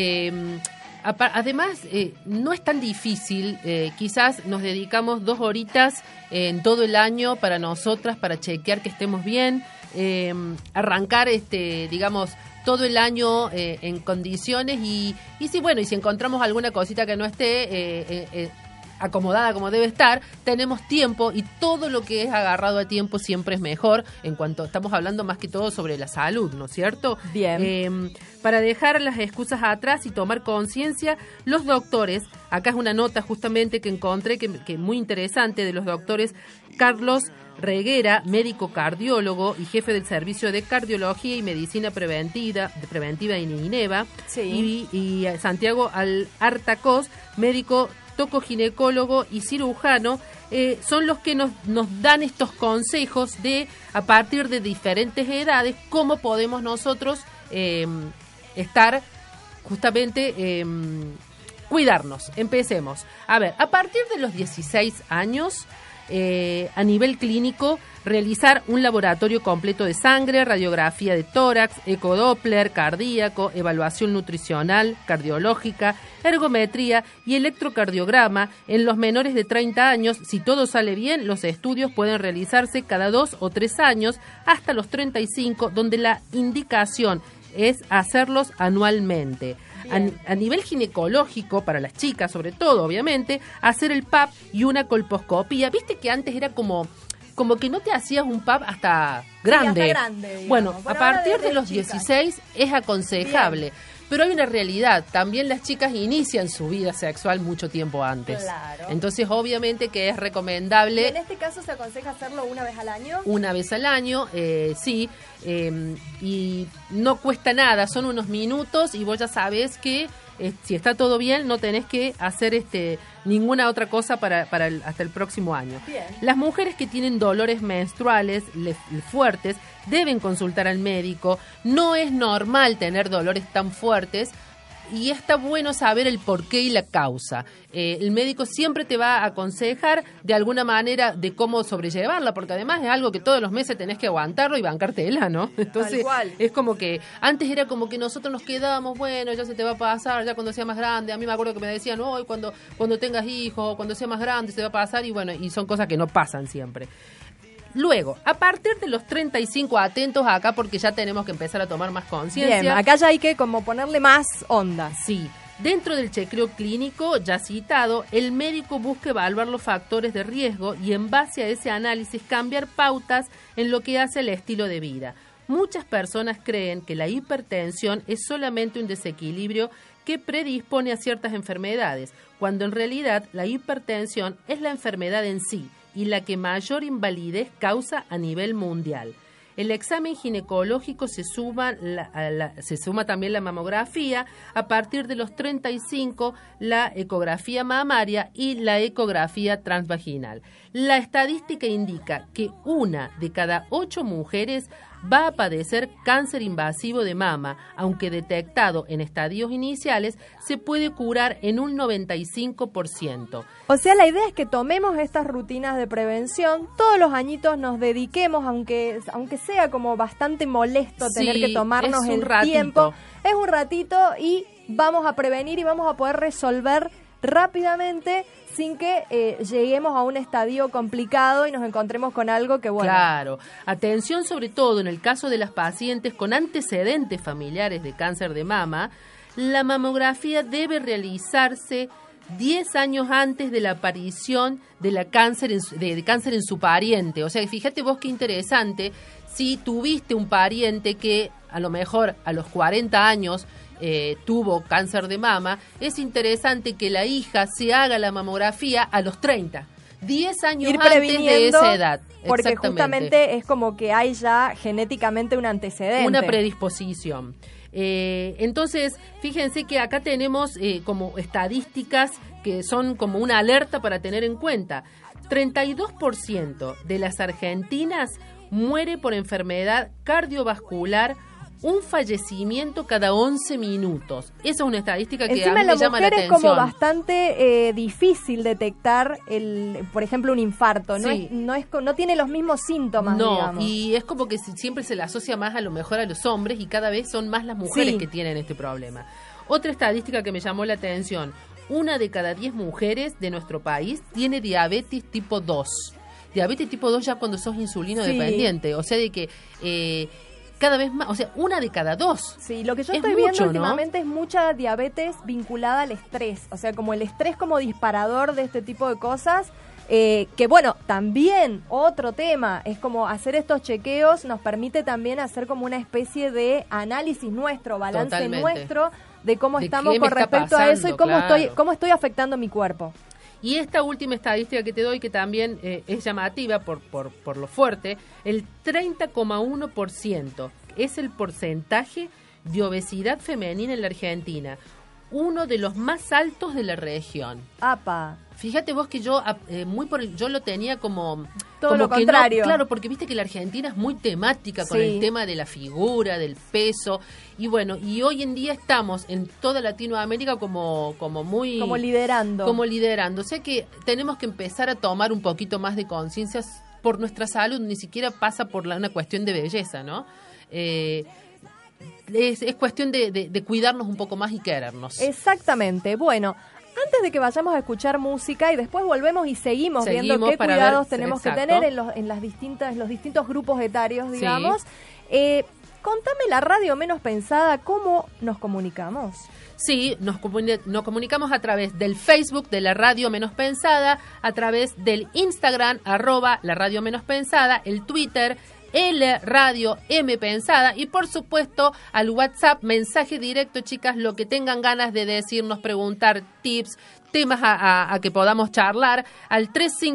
además, no es tan difícil. Quizás nos dedicamos 2 horitas en todo el año para nosotras, para chequear que estemos bien, arrancar, digamos, todo el año en condiciones y si, bueno, y si encontramos alguna cosita que no esté acomodada como debe estar, tenemos tiempo y todo lo que es agarrado a tiempo siempre es mejor, en cuanto estamos hablando más que todo sobre la salud, ¿no es cierto? Bien. Para dejar las excusas atrás y tomar conciencia, los doctores, acá es una nota justamente que encontré que muy interesante de los doctores Carlos Reguera, médico cardiólogo y jefe del servicio de cardiología y medicina preventiva en INEVA, Sí. y Santiago Artacós, médico tocoginecólogo y cirujano, son los que nos dan estos consejos de, a partir de diferentes edades, cómo podemos nosotros estar justamente cuidarnos. Empecemos. A ver, a partir de los 16 años, a nivel clínico, realizar un laboratorio completo de sangre, radiografía de tórax, ecodoppler cardíaco, evaluación nutricional, cardiológica, ergometría y electrocardiograma. En los menores de 30 años, si todo sale bien, los estudios pueden realizarse cada 2 o 3 años hasta los 35, donde la indicación es hacerlos anualmente. A nivel ginecológico, para las chicas sobre todo, obviamente, hacer el PAP y una colposcopía. Viste que antes era como que no te hacías un PAP hasta grande. Sí, hasta grande, digamos. Bueno, a partir de los chicas. 16 es aconsejable. Bien. Pero hay una realidad, también las chicas inician su vida sexual mucho tiempo antes. Claro. Entonces, obviamente que es recomendable... ¿Y en este caso se aconseja hacerlo una vez al año? Una vez al año, sí, y no cuesta nada, son unos minutos y vos ya sabés que si está todo bien no tenés que hacer ninguna otra cosa hasta el próximo año. Bien. Las mujeres que tienen dolores menstruales fuertes deben consultar al médico. No es normal tener dolores tan fuertes y está bueno saber el porqué y la causa. El médico siempre te va a aconsejar de alguna manera de cómo sobrellevarla, porque además es algo que todos los meses tenés que aguantarlo y bancártela, ¿no? Entonces, tal cual. es como que antes era como que nosotros nos quedábamos, bueno, ya se te va a pasar, ya cuando sea más grande. A mí me acuerdo que me decían, hoy cuando tengas hijos, cuando sea más grande se te va a pasar, y bueno, y son cosas que no pasan siempre. Luego, a partir de los 35, atentos acá porque ya tenemos que empezar a tomar más conciencia. Bien, acá ya hay que como ponerle más onda. Sí, dentro del chequeo clínico ya citado, el médico busca evaluar los factores de riesgo y en base a ese análisis cambiar pautas en lo que hace el estilo de vida. Muchas personas creen que la hipertensión es solamente un desequilibrio que predispone a ciertas enfermedades, cuando en realidad la hipertensión es la enfermedad en sí y la que mayor invalidez causa a nivel mundial. El examen ginecológico se suma también la mamografía, a partir de los 35 la ecografía mamaria y la ecografía transvaginal. La estadística indica que 1 de cada 8 mujeres va a padecer cáncer invasivo de mama, aunque detectado en estadios iniciales, se puede curar en un 95%. O sea, la idea es que tomemos estas rutinas de prevención, todos los añitos nos dediquemos, aunque sea como bastante molesto tener que tomarnos el tiempo. Es un ratito y vamos a prevenir y vamos a poder resolver rápidamente sin que lleguemos a un estadio complicado y nos encontremos con algo que, bueno... Claro. Atención sobre todo en el caso de las pacientes con antecedentes familiares de cáncer de mama, la mamografía debe realizarse 10 años antes de la aparición de cáncer en su pariente. O sea, fíjate vos qué interesante, si tuviste un pariente que a lo mejor a los 40 años tuvo cáncer de mama, es interesante que la hija se haga la mamografía a los 30, 10 años antes de esa edad. Porque justamente es como que hay ya genéticamente un antecedente. Una predisposición. Entonces, fíjense que acá tenemos como estadísticas que son como una alerta para tener en cuenta. 32% de las argentinas muere por enfermedad cardiovascular un fallecimiento cada 11 minutos. Esa es una estadística que Encima a mí me llama la mujer atención. es como bastante difícil detectar, por ejemplo, un infarto. Sí. No tiene los mismos síntomas, No, digamos. y es como que siempre se le asocia más a lo mejor a los hombres y cada vez son más las mujeres Sí. que tienen este problema. Otra estadística que me llamó la atención, 1 de cada 10 mujeres de nuestro país tiene diabetes tipo 2. Diabetes tipo 2 ya cuando sos insulino Sí. dependiente, o sea de que cada vez más, o sea, 1 de cada 2. Sí, lo que yo Es estoy mucho, viendo ¿no? últimamente es mucha diabetes vinculada al estrés. O sea, como el estrés como disparador de este tipo de cosas. Que bueno, también otro tema es como hacer estos chequeos nos permite también hacer como una especie de análisis nuestro, balance Totalmente. nuestro de cómo De estamos qué me con está respecto a eso y pasando, claro. cómo estoy afectando mi cuerpo. Y esta última estadística que te doy, que también es llamativa por lo fuerte, el 30,1% es el porcentaje de obesidad femenina en la Argentina, uno de los más altos de la región. Apa. Fíjate vos que yo yo lo tenía como Todo como lo que contrario. no, claro, porque viste que la Argentina es muy temática con Sí. el tema de la figura, del peso, y bueno, y hoy en día estamos en toda Latinoamérica como muy Como liderando. como liderando. O sea que tenemos que empezar a tomar un poquito más de conciencia por nuestra salud, ni siquiera pasa por una cuestión de belleza, ¿no? Es cuestión de cuidarnos un poco más y querernos. Exactamente. Bueno, antes de que vayamos a escuchar música y después volvemos y seguimos viendo Seguimos qué para cuidados ver, tenemos exacto. que tener en los distintos grupos etarios, Sí. digamos. Contame la radio menos pensada, ¿cómo nos comunicamos? Sí, nos comunicamos a través del Facebook de la Radio Menos Pensada, a través del Instagram, @la Radio Menos Pensada, el Twitter, L Radio M Pensada y por supuesto al WhatsApp, mensaje directo, chicas, lo que tengan ganas de decirnos, preguntar, tips, temas a que podamos charlar, al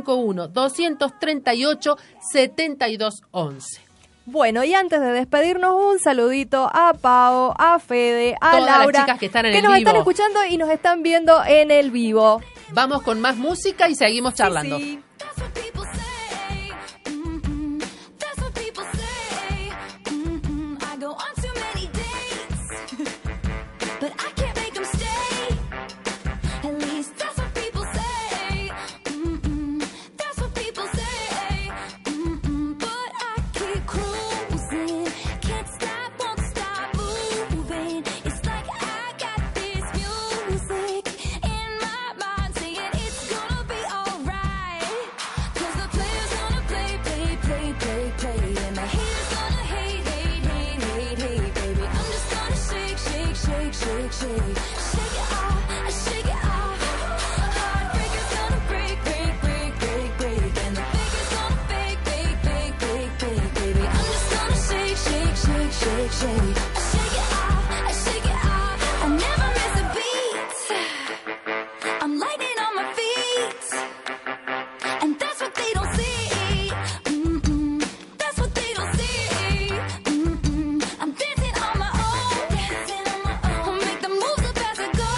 351-238-7211. Bueno, y antes de despedirnos, un saludito a Pao, a Fede, a Todas las Laura, chicas que están en el nos están vivo. escuchando y nos están viendo en el vivo. Vamos con más música y seguimos charlando. Sí. That's what people say. Mm-mm. That's what people say. Mm-mm. I go on too many dates, but I can't make them stay. At least that's what people say. Mm-mm. That's what people say. Mm-mm. But I keep cruising, can't stop, won't stop moving. It's like I got this music in my mind saying it's gonna be alright. 'Cause the player's gonna play, play, play, play, play. And the haters gonna hate, hate, hate, hate, hate, baby. I'm just gonna shake, shake, shake, shake, shake. Shake it off, shake it off. Heartbreaker's gonna break, break, break, break, break. And the faker's gonna fake, fake, fake, fake, fake, baby. I'm just gonna shake, shake, shake, shake, shake. Shake it off, shake it off. I never miss a beat. I'm lightning on my feet. And that's what they don't see. Mm-mm. That's what they don't see. Mm-mm. I'm dancing on my own. Dancing on my own. I'll make the moves up as I go.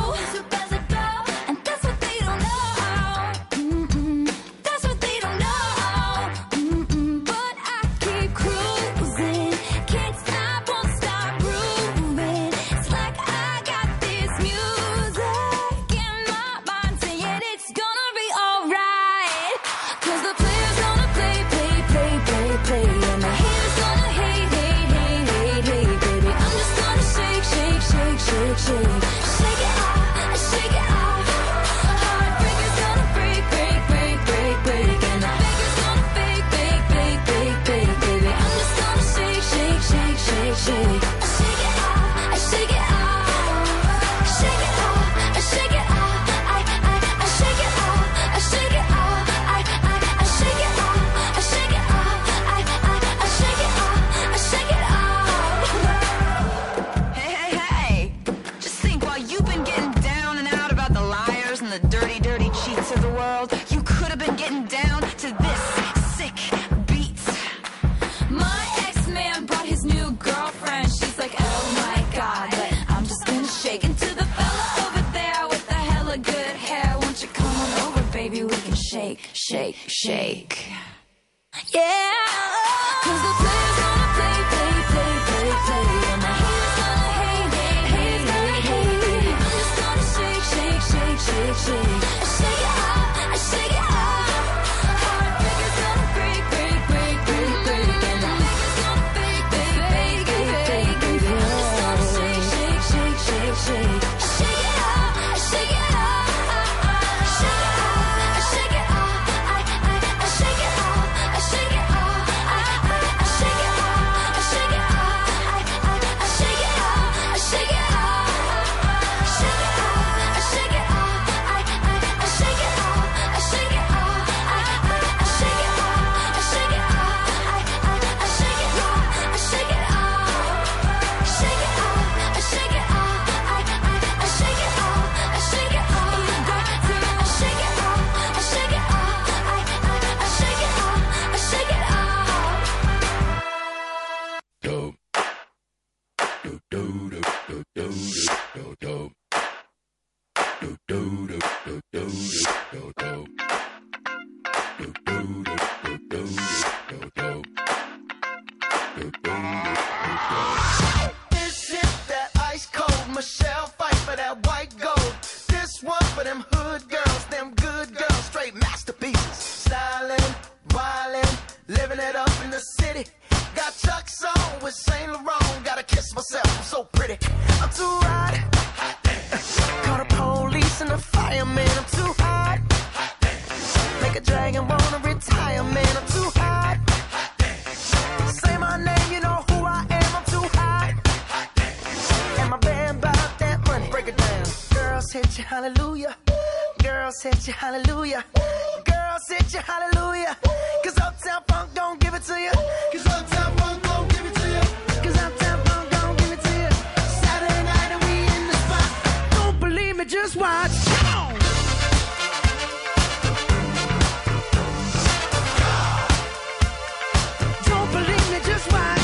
And that's what they don't know. Mm-mm. That's what they don't know. Mm-mm. But I keep cruising. Can't stop, won't stop grooving. It's like I got this music in my mind saying it's gonna be alright. 'Cause the player's gonna play, play, play, play, play. And the haters gonna hate, hate, hate, hate, hate, baby. I'm just gonna shake, shake, shake, shake, shake. Shake it off, shake it off. Heartbreaker's gonna break, break, break, break, break. And the faker's gonna fake, fake, fake, fake, fake, baby. I'm just gonna shake, shake, shake, shake, shake. Shake it off, shake it off. Shake it off, shake it off. I shake it off, shake it off. I shake it off, shake it off. I shake it off, shake it off. Hey, hey, hey! Just think, while you've been getting down and out about the liars and the dirty, dirty cheats of the world, you could have been getting down to this sick beat. My ex-man brought his new girlfriend. She's like, oh my god, but I'm just gonna shake into the fella over there with the hella good hair. Won't you come on over, baby? We can shake, shake, shake. Yeah. 'Cause the player's gonna play, play, play, play, play. This shit, that ice cold Michelle fight for that white gold. This one for them hood girls, them good girls, straight masterpieces. Styling, wildin', living it up in the city. Got Chuck's on with Saint Laurent. Gotta kiss myself, I'm so pretty. I'm too hot. Call the police and the fireman. I'm too hot. Make a dragon wanna retire, man. I'm too hot. Say my name, you know who I am. I'm too hot. And my band bought that money. Break it down. Girls hit you, hallelujah. Girls hit you, hallelujah. Girls hit you, hallelujah. Cause Uptown Funk don't give it to you. Cause Uptown Funk don't give it to you. Cause Uptown Funk don't give it to you. Saturday night and we in the spot. Don't believe me, just watch. Don't believe me, just watch.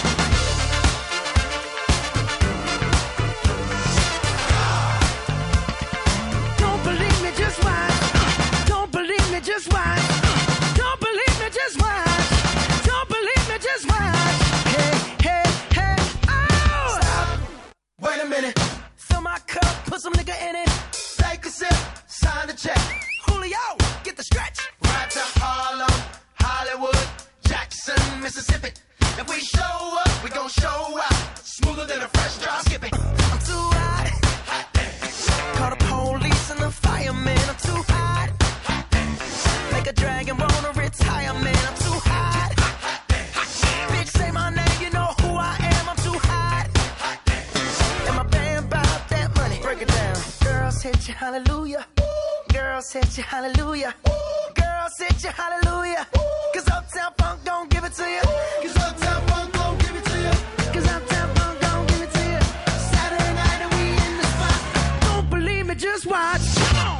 Don't believe me, just watch. Don't believe me, just watch. Don't believe me, just watch. Don't believe me, just watch. Hey, hey, hey, oh! Stop. Wait a minute. Fill my cup, put some nigga in it. Take a sip, sign the check. Julio, get the stretch. Right to Harlem, Hollywood, Jackson, Mississippi. If we show up, we gon' show out. Smoother than a fresh drop. Skip it. I'm too hot. Call the police and the fireman. I'm too hot. Make a dragon wanna retire, man. I'm too hot. Bitch, say my name, you know who I am. I'm too hot. And my band bought that money. Break it down. Girls hit you, hallelujah. Girls hit you, hallelujah. Girls hit you, hallelujah. Cause Uptown Funk don't give it to you. Cause Uptown Funk don't give it to you. Cause Uptown Funk don't give it to you. Saturday night and we in the spot. Don't believe me, just watch. Come on.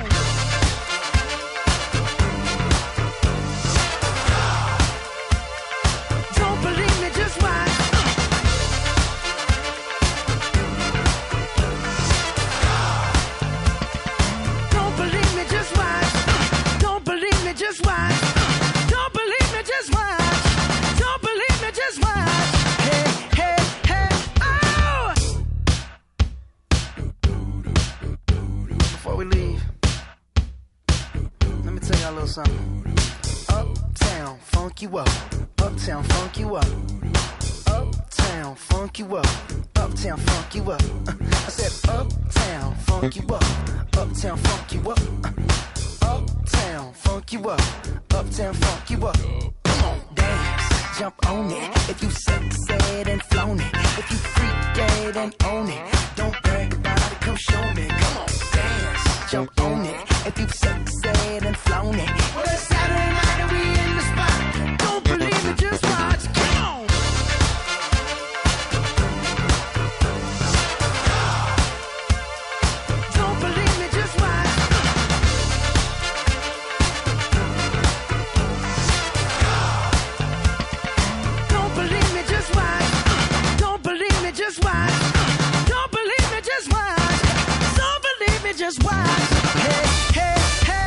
Don't believe me, just watch. Don't believe me, just watch. Don't believe me, just watch. Don't believe me, just watch. Don't believe me, just watch. Hey, hey, hey, oh! Before we leave, let me tell y'all a little something. Uptown, funk you up. Uptown, funk you up. Uptown, funk you up. Uptown, funk you up. I said uptown, funk you up. Uptown, funk you up. Uptown, funk you up. Uptown, funk you up. Come on, dance, jump on it. If you sexed and flown it. If you freak dead and own it. Don't brag about it, come show me. Come on, dance, jump on it. If you sexed and flown it. Well, it's Saturday night and we in the spot. Don't believe it, just watch. Come on. Don't believe me, just watch. Don't believe me, just watch. Don't believe me, just watch. Don't believe me, just watch. Don't believe me, just watch. Hey, hey, hey,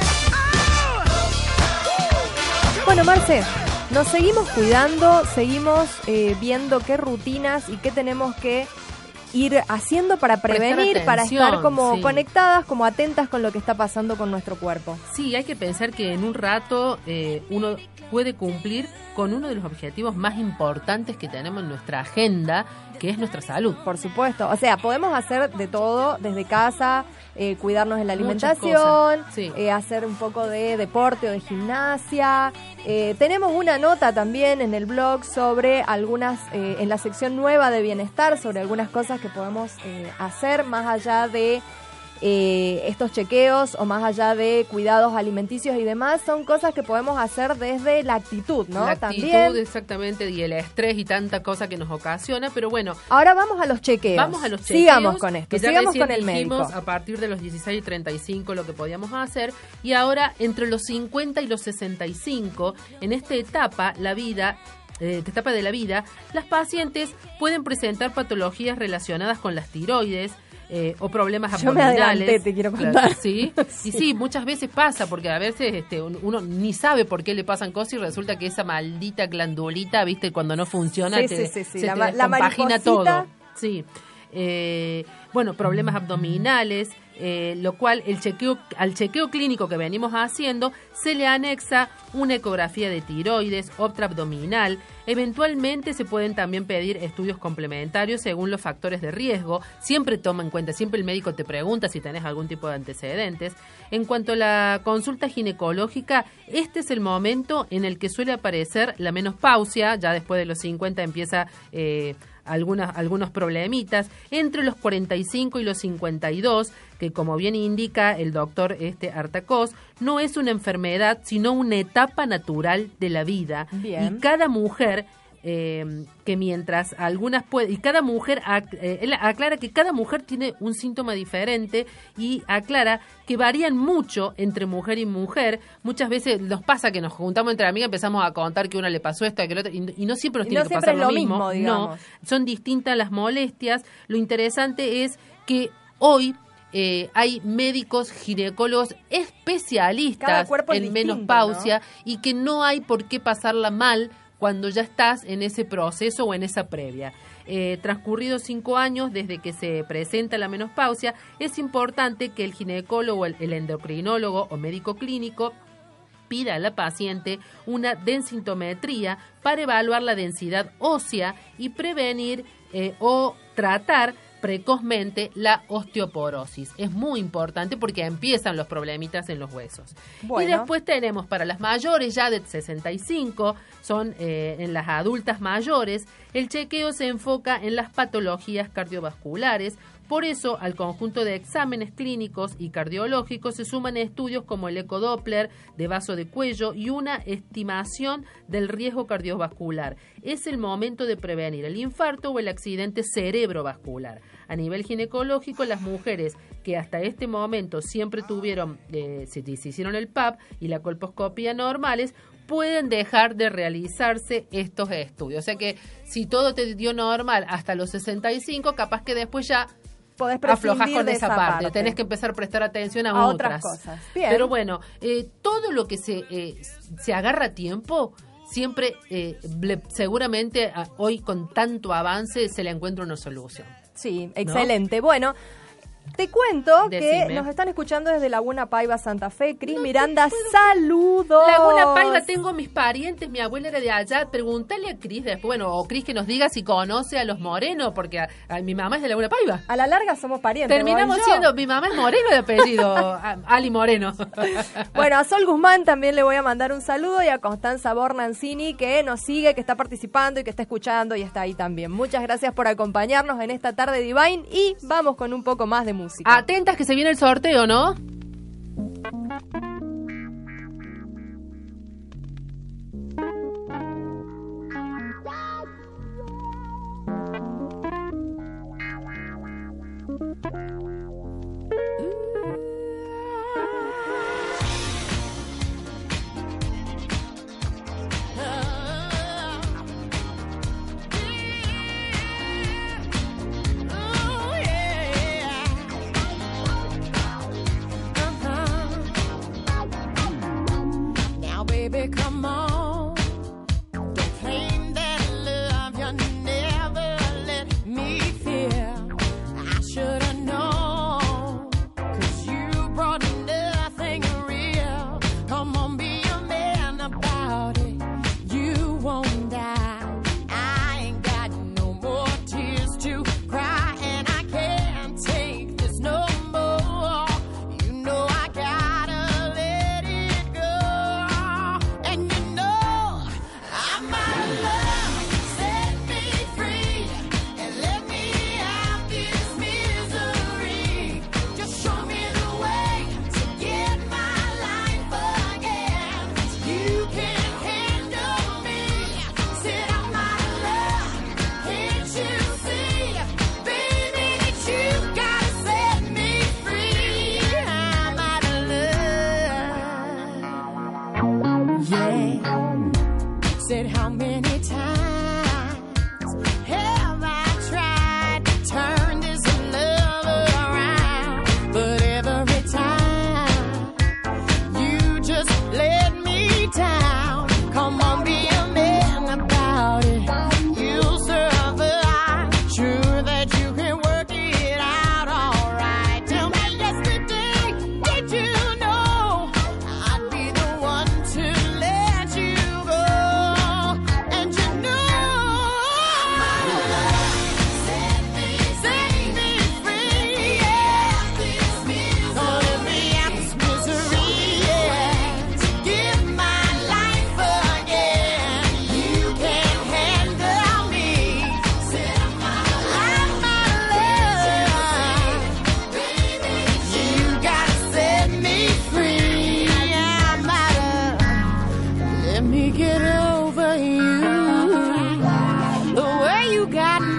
oh! Bueno, Marce, nos seguimos cuidando, seguimos viendo qué rutinas y qué tenemos que ir haciendo para prevenir, para estar como sí, conectadas, como atentas con lo que está pasando con nuestro cuerpo. Sí, hay que pensar que en un rato uno puede cumplir con uno de los objetivos más importantes que tenemos en nuestra agenda, que es nuestra salud. Por supuesto, o sea, podemos hacer de todo desde casa, cuidarnos en la Muchas alimentación, cosas, sí. hacer un poco de deporte o de gimnasia. Tenemos una nota también en el blog sobre algunas, en la sección nueva de bienestar, sobre algunas cosas que podemos hacer más allá de estos chequeos o más allá de cuidados alimenticios y demás. Son cosas que podemos hacer desde la actitud, ¿no? La actitud, también. exactamente, y el estrés y tanta cosa que nos ocasiona, pero bueno. Ahora vamos a los chequeos. Vamos a los chequeos. Sigamos con esto, que ya sigamos recién con el dijimos médico. a partir de los 16 y 35 lo que podíamos hacer, y ahora entre los 50 y los 65, en esta etapa la vida etapa de la vida, las pacientes pueden presentar patologías relacionadas con las tiroides, o problemas Yo me abdominales. adelanté, te quiero contar. ¿Sí? Y sí, muchas veces pasa, porque a veces uno ni sabe por qué le pasan cosas y resulta que esa maldita glandulita, ¿viste? Cuando no funciona, Sí, se sí. te La descompagina todo. mariposita. Sí. Bueno, problemas abdominales, lo cual al chequeo clínico que venimos haciendo se le anexa una ecografía de tiroides, otra abdominal. Eventualmente se pueden también pedir estudios complementarios según los factores de riesgo. Siempre toma en cuenta, siempre el médico te pregunta si tenés algún tipo de antecedentes. En cuanto a la consulta ginecológica, este es el momento en el que suele aparecer la menopausia. Ya después de los 50 empieza algunos problemitas. Entre los 45 y los 52, que como bien indica el doctor Artacós, no es una enfermedad, sino una etapa natural de la vida. Bien. Y cada mujer, que mientras algunas puede, y cada mujer, él aclara que cada mujer tiene un síntoma diferente y aclara que varían mucho entre mujer y mujer. Muchas veces nos pasa que nos juntamos entre amigas, empezamos a contar que una le pasó esto, que el otro, y no siempre nos tiene que pasar lo mismo. Digamos. No, son distintas las molestias. Lo interesante es que hoy hay médicos ginecólogos especialistas Cada cuerpo es en distinto, menopausia, y que no hay por qué pasarla mal cuando ya estás en ese proceso o en esa previa. Transcurridos 5 años desde que se presenta la menopausia, es importante que el ginecólogo, el endocrinólogo o médico clínico pida a la paciente una densitometría para evaluar la densidad ósea y prevenir o tratar precozmente la osteoporosis. Es muy importante porque empiezan los problemitas en los huesos. Bueno. Y después tenemos para las mayores ya de 65, son en las adultas mayores, el chequeo se enfoca en las patologías cardiovasculares. Por eso, al conjunto de exámenes clínicos y cardiológicos se suman estudios como el ecodoppler de vaso de cuello y una estimación del riesgo cardiovascular. Es el momento de prevenir el infarto o el accidente cerebrovascular. A nivel ginecológico, las mujeres que hasta este momento siempre tuvieron, se hicieron el PAP y la colposcopía normales, pueden dejar de realizarse estos estudios. O sea que si todo te dio normal hasta los 65, capaz que después ya Podés aflojas prescindir con de esa parte. Tenés que empezar a prestar atención a otras cosas. Bien. Pero bueno, todo lo que se agarra a tiempo, siempre, seguramente hoy con tanto avance se le encuentra una solución. Sí, excelente. Bueno, te cuento Decime. que nos están escuchando desde Laguna Paiva, Santa Fe. Cris Miranda, saludos. Laguna Paiva, tengo mis parientes, mi abuela era de allá. Pregúntale a Cris después, bueno, o Cris que nos diga si conoce a los morenos, porque mi mamá es de Laguna Paiva. A la larga somos parientes. Terminamos vos y yo. siendo, mi mamá es moreno de apellido, Ali Moreno. Bueno, a Sol Guzmán también le voy a mandar un saludo, y a Constanza Bornancini, que nos sigue, que está participando y que está escuchando y está ahí también. Muchas gracias por acompañarnos en esta tarde Divine, y vamos con un poco más de música. Atentas que se viene el sorteo, ¿no?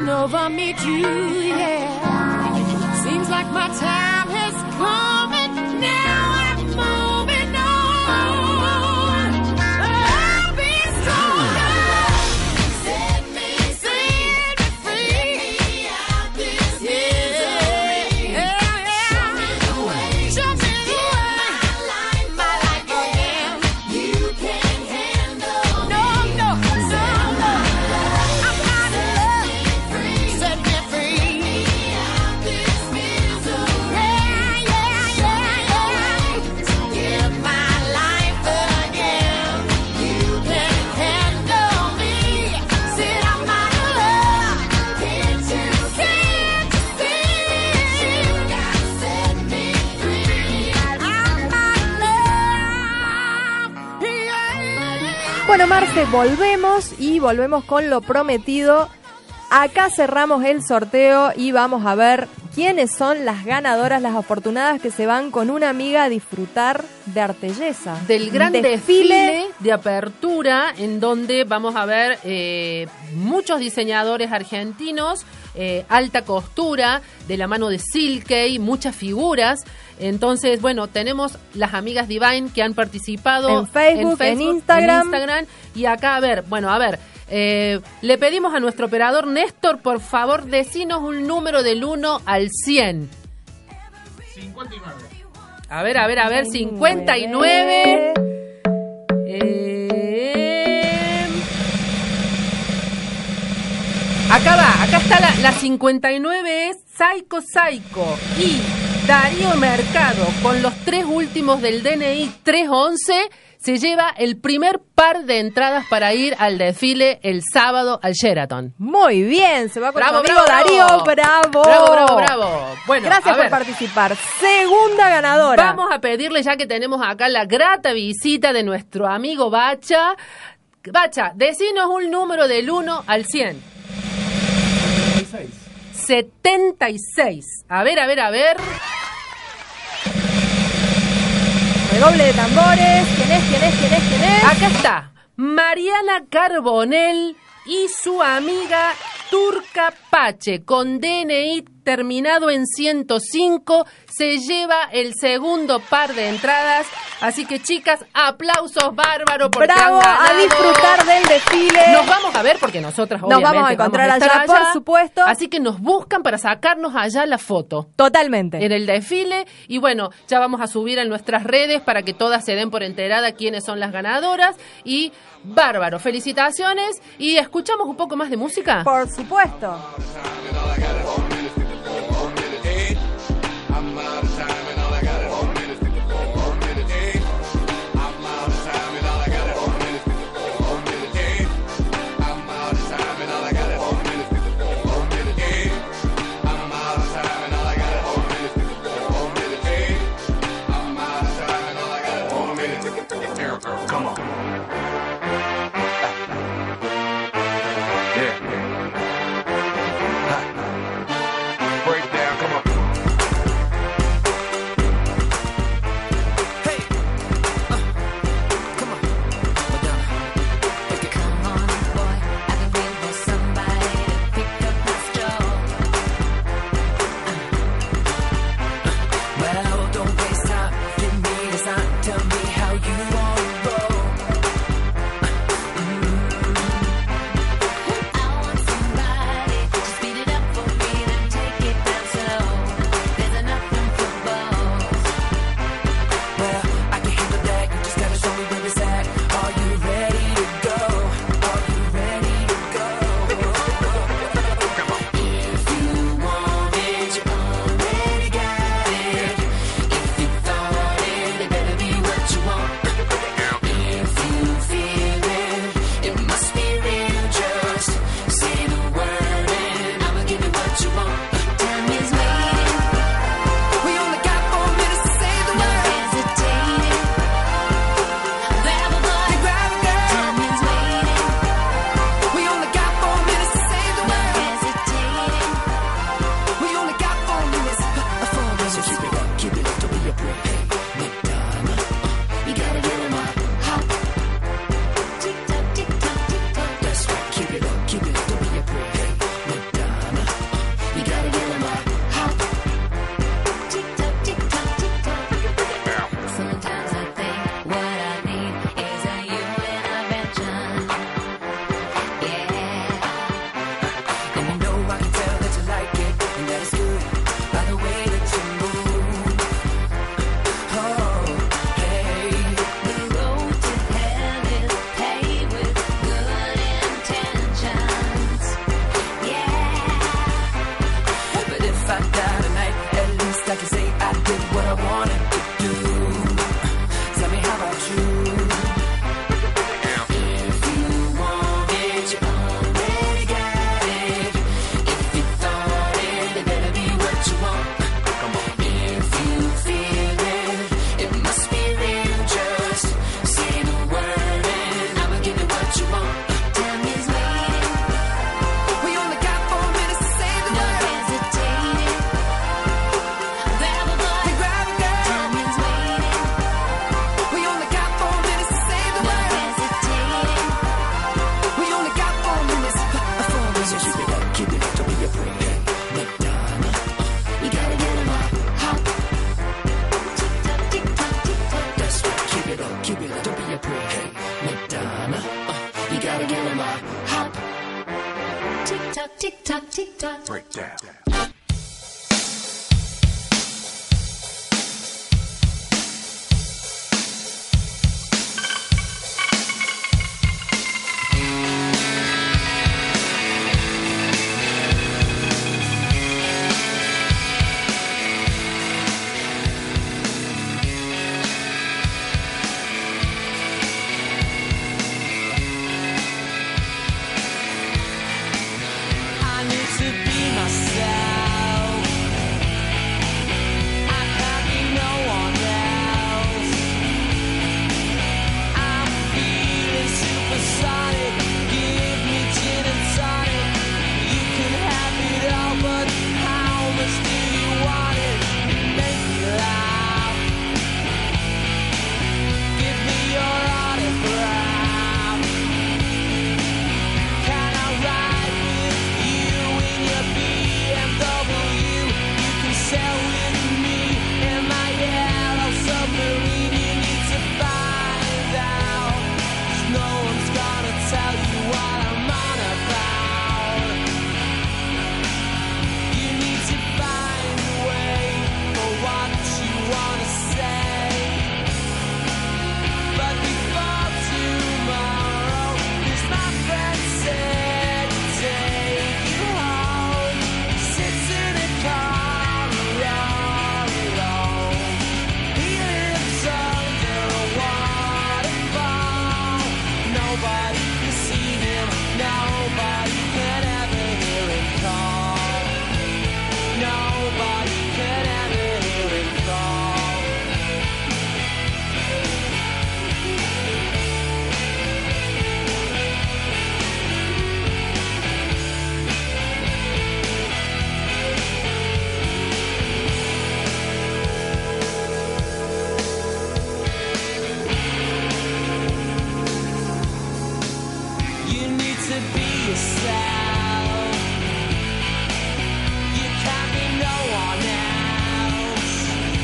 over me too, yeah. Seems like my time has come and now I'm moving on. I'll be stronger. Set me free out this misery. Show me the way. Show me the way. My life again. You can't handle no. So I'm out of love. Set me free out this misery. Yeah. Give my life again. You can't handle me. Said I'm out of love. Can't you see? You gotta set me free. I'm out of love. Yeah. Bueno, Marce, volvemos con lo prometido. Acá cerramos el sorteo y vamos a ver quiénes son las ganadoras, las afortunadas que se van con una amiga a disfrutar de Artellesa. Del gran desfile de apertura, en donde vamos a ver muchos diseñadores argentinos, alta costura, de la mano de Silkey, muchas figuras. Entonces, bueno, tenemos las amigas Divine que han participado En Facebook, en Instagram. Y acá, a ver, le pedimos a nuestro operador Néstor, por favor, decinos un número del 1 al 100. 59. A ver, 59. Acá está la 59, es Psycho Psycho y Darío Mercado, con los 3 últimos del DNI 311, se lleva el primer par de entradas para ir al desfile el sábado al Sheraton. Muy bien, se va con Bravo, su amigo bravo, Darío, bravo. Bravo. Bueno, Gracias a por ver, participar. Segunda ganadora. vamos a pedirle, ya que tenemos acá la grata visita de nuestro amigo Bacha. Bacha, decinos un número del 1 al 100. 76. A ver. Redoble de tambores. ¿Quién es? Acá está. Mariana Carbonell y su amiga Turca Pache, con DNI terminado en 105, se lleva el segundo par de entradas. Así que, chicas, aplausos bárbaros porque Bravo, han ganado. a disfrutar del desfile. Nos vamos a ver porque nosotras Nos obviamente vamos a encontrar estar allá, por supuesto. Así que nos buscan para sacarnos allá la foto Totalmente. en el desfile. Y bueno, ya vamos a subir en nuestras redes para que todas se den por enterada quiénes son las ganadoras. Y bárbaro, felicitaciones. Y escuchamos un poco más de música. Por supuesto. tock, tick tock, tick tock. I need to be myself. I can't be no one else. I'm feeling supersonic. Give me gin and tonic. You can have it all, but how much do you want it? Make me laugh. Give me your autograph. Can I ride with you in your BMW? You can sail with me in my yellow submarine. You need to find out, 'cause no one's gonna tell you what I'm on about. You need to find a way for what you wanna say. But before tomorrow, 'cause my friend said to take you home. Sits in a car all alone. He lives under a waterfall. Nobody can see him. Nobody can ever hear him call. Nobody can ever hear him call. You need to be yourself. You can't be no one else.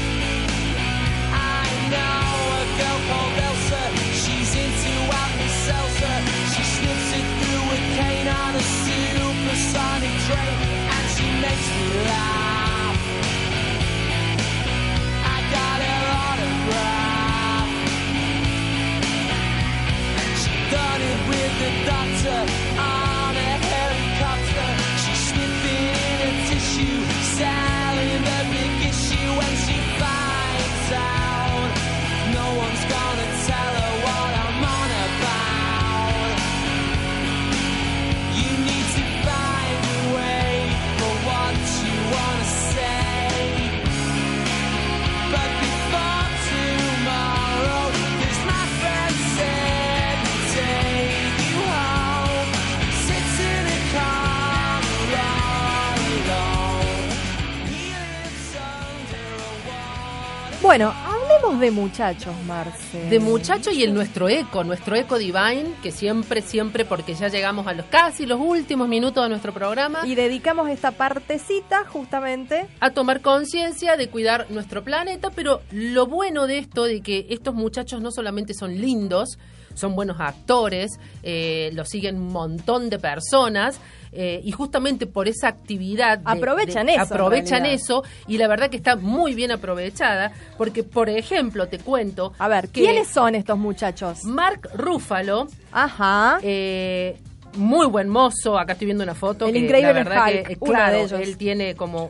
I know a girl called Elsa. She's into Alka-Seltzer. She sniffs it through a cane on a supersonic train, and she makes me laugh. I got her autograph. She done it with the doctor on a helicopter. She's sniffing in a tissue, selling the big issue when she finds out. No one's gonna tell her what I'm on about. You need to find a way for what you wanna say. But before tomorrow, 'cause my friend said to take you home. Sits in a car all alone. He lives under a water. Bueno, hablemos de muchachos, Marce. De muchacho y nuestro eco divine, que siempre, porque ya llegamos a casi los últimos minutos de nuestro programa, Y dedicamos esta partecita justamente. a tomar conciencia de cuidar nuestro planeta, pero lo bueno de esto, de que estos muchachos no solamente son lindos, son buenos actores, los siguen un montón de personas, y justamente por esa actividad Aprovechan eso, y la verdad que está muy bien aprovechada, porque por ejemplo te cuento, A ver, que ¿quiénes son estos muchachos? Mark Ruffalo, Ajá. muy buen mozo, acá estoy viendo una foto, El que increíble la verdad Hulk, que uno claro, de ellos. él tiene como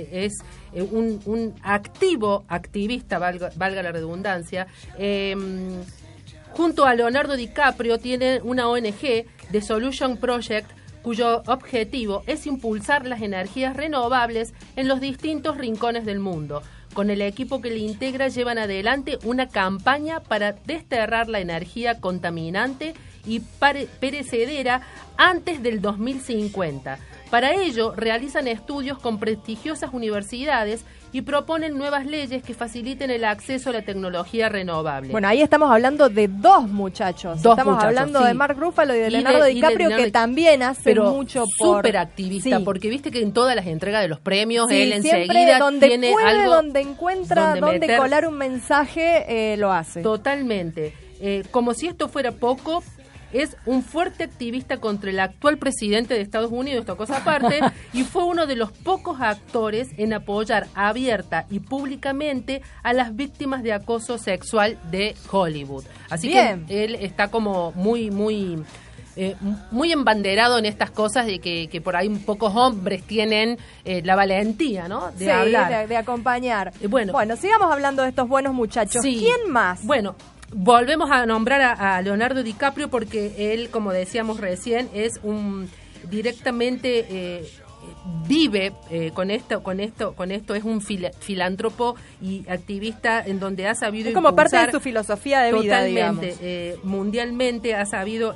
un activista, valga la redundancia. Junto a Leonardo DiCaprio tiene una ONG, The Solution Project, cuyo objetivo es impulsar las energías renovables en los distintos rincones del mundo. Con el equipo que le integra llevan adelante una campaña para desterrar la energía contaminante y perecedera antes del 2050. Para ello, realizan estudios con prestigiosas universidades y proponen nuevas leyes que faciliten el acceso a la tecnología renovable. Bueno, ahí estamos hablando de dos muchachos. Estamos hablando sí. de Mark Ruffalo y de Y Leonardo de DiCaprio, Leonardo que también hace pero mucho por... súper activista, Sí. porque viste que en todas las entregas de los premios Sí, él siempre enseguida donde tiene puede, algo donde encuentra, donde meter. colar un mensaje, lo hace. Totalmente. Como si esto fuera poco, es un fuerte activista contra el actual presidente de Estados Unidos, esto cosa aparte, y fue uno de los pocos actores en apoyar abierta y públicamente a las víctimas de acoso sexual de Hollywood. Así Bien. que él está como muy embanderado en estas cosas de que por ahí pocos hombres tienen la valentía, ¿no? De hablar. de acompañar. Bueno, sigamos hablando de estos buenos muchachos. sí. ¿Quién más? Bueno, volvemos a nombrar a Leonardo DiCaprio porque él, como decíamos recién, es un directamente vive con esto, es un filántropo y activista en donde ha sabido es como parte de impulsar su filosofía de vida, totalmente, mundialmente ha sabido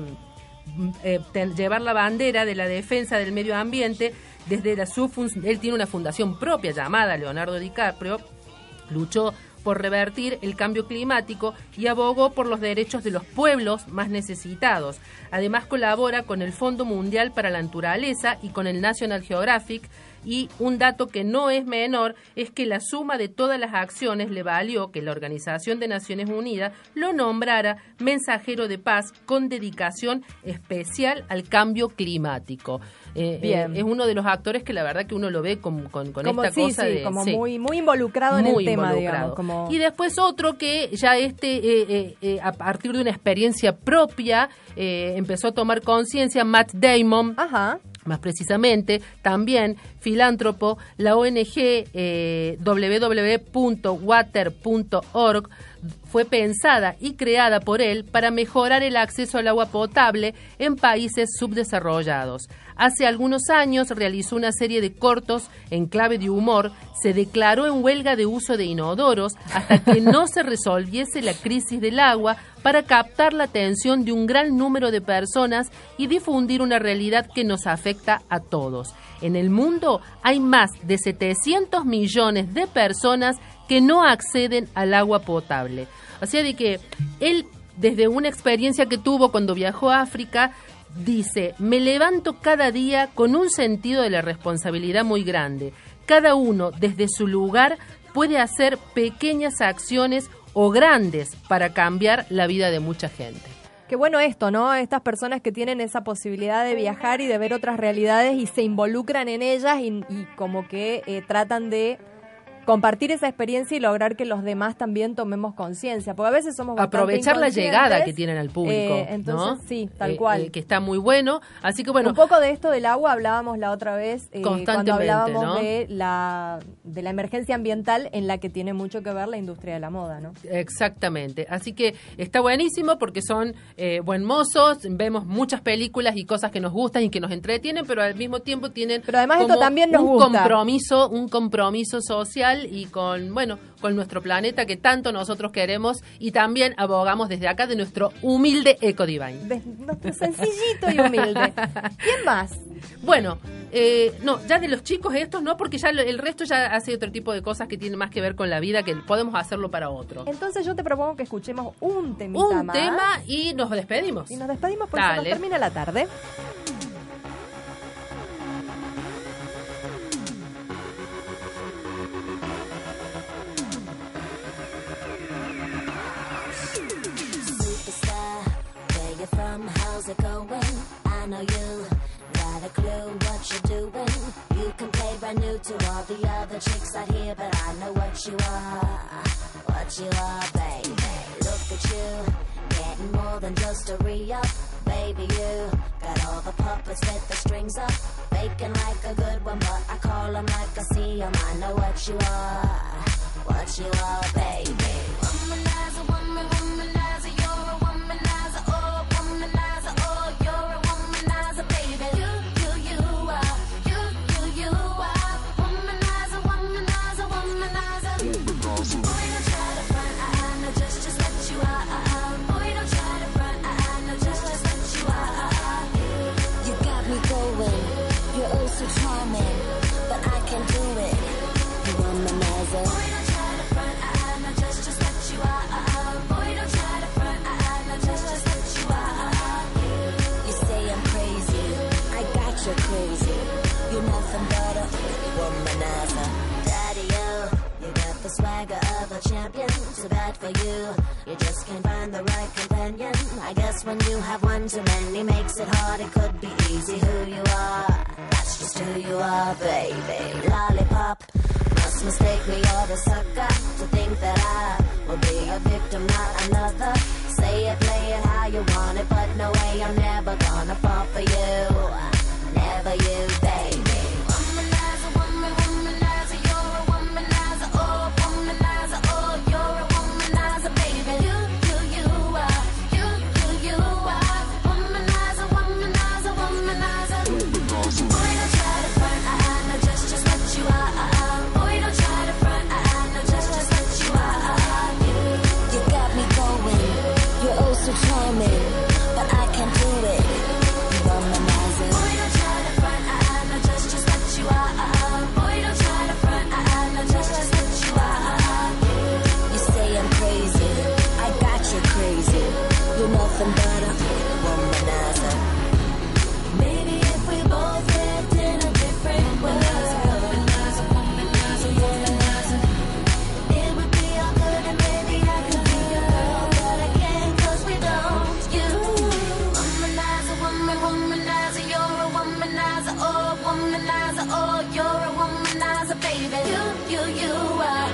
llevar la bandera de la defensa del medio ambiente desde él tiene una fundación propia llamada Leonardo DiCaprio, luchó por revertir el cambio climático y abogó por los derechos de los pueblos más necesitados. Además colabora con el Fondo Mundial para la Naturaleza y con el National Geographic, y un dato que no es menor es que la suma de todas las acciones le valió que la Organización de Naciones Unidas lo nombrara mensajero de paz con dedicación especial al cambio climático. Bien. Es uno de los actores que la verdad que uno lo ve con esta cosa de... como sí, muy involucrado en muy el tema, involucrado. digamos. Y después otro que ya a partir de una experiencia propia empezó a tomar conciencia, Matt Damon. Ajá. Más precisamente, también filántropo, la ONG www.water.org fue pensada y creada por él para mejorar el acceso al agua potable en países subdesarrollados. Hace algunos años realizó una serie de cortos en clave de humor, se declaró en huelga de uso de inodoros hasta que no se resolviese la crisis del agua para captar la atención de un gran número de personas y difundir una realidad que nos afecta a todos. En el mundo hay más de 700 millones de personas que no acceden al agua potable. O sea, de que él, desde una experiencia que tuvo cuando viajó a África, dice: me levanto cada día con un sentido de la responsabilidad muy grande. Cada uno, desde su lugar, puede hacer pequeñas acciones o grandes para cambiar la vida de mucha gente. Qué bueno esto, ¿no? Estas personas que tienen esa posibilidad de viajar y de ver otras realidades y se involucran en ellas y como que tratan de compartir esa experiencia y lograr que los demás también tomemos conciencia, porque a veces somos bastante aprovechar la llegada que inconscientes, tienen al público, entonces, ¿no? sí, tal cual. Que está muy bueno, así que bueno. Un poco de esto del agua hablábamos la otra vez, cuando constantemente, hablábamos, ¿no? de la emergencia ambiental en la que tiene mucho que ver la industria de la moda, ¿no? Exactamente, así que está buenísimo porque son buen mozos, vemos muchas películas y cosas que nos gustan y que nos entretienen, pero al mismo tiempo tienen pero además como esto también nos gusta. un compromiso social y con nuestro planeta que tanto nosotros queremos, y también abogamos desde acá de nuestro humilde Eco Divine. Nuestro sencillito y humilde. ¿Quién más? Bueno, no, ya de los chicos estos no, porque ya el resto ya hace otro tipo de cosas que tienen más que ver con la vida, que podemos hacerlo para otro. Entonces yo te propongo que escuchemos un temita Un más. tema y nos despedimos. Y nos despedimos porque se nos Dale. termina la tarde. Superstar, where you from? How's it going? I know you got a clue what you're doing. You can play brand new to all the other chicks out here, but I know what you are, baby. Look at you, getting more than just a re-up. Baby, you got all the puppets with the strings up, faking like a good one, but I call them like I see them. I know what you are, baby. Womanizer, womanizer, you're a womanizer, oh, womanizer, oh, you're a womanizer, baby. You are, you are, womanizer, womanizer, womanizer. Boy, don't try to front, no, just what you are. Boy, don't try to front, no, just what you are. You got me going, you're oh so charming, but I can do it. You womanizer. Boy, don't try to front, no, just what you are. Boy, don't try to front, no, just what you are. You say I'm crazy, I got you crazy. You're nothing but a womanizer. Daddy, you got the swagger of a champion. Too bad for you, you just can't find the right companion. I guess when you have one one too many makes it hard. It could be easy who you are. That's just who you are, baby. Lollipop. Must mistake me, you're the sucker. To think that I will be a victim, not another. Say it, play it how you want it, but no way, I'm never gonna fall for you. Never you, baby. Womanizer, womanizer, you're a womanizer, oh, womanizer, oh, you're a womanizer, baby. You are, you are, womanizer, womanizer, womanizer. Boy, don't try to front, know just what you are. Boy, don't try to front, know just what you are. You got me going, you're oh so charming, but I can't do it. Womanizer. Boy, don't try to front, know just what you are. Boy, don't try to front, know just what you are. You say I'm crazy, I got you crazy. You're nothing but a womanizer. Maybe if we both lived in a different world, it would be all good and maybe I could be your girl, but I can't 'cause we don't. You womanizer, womanizer, you're a womanizer, oh, you're a womanizer, baby. You are,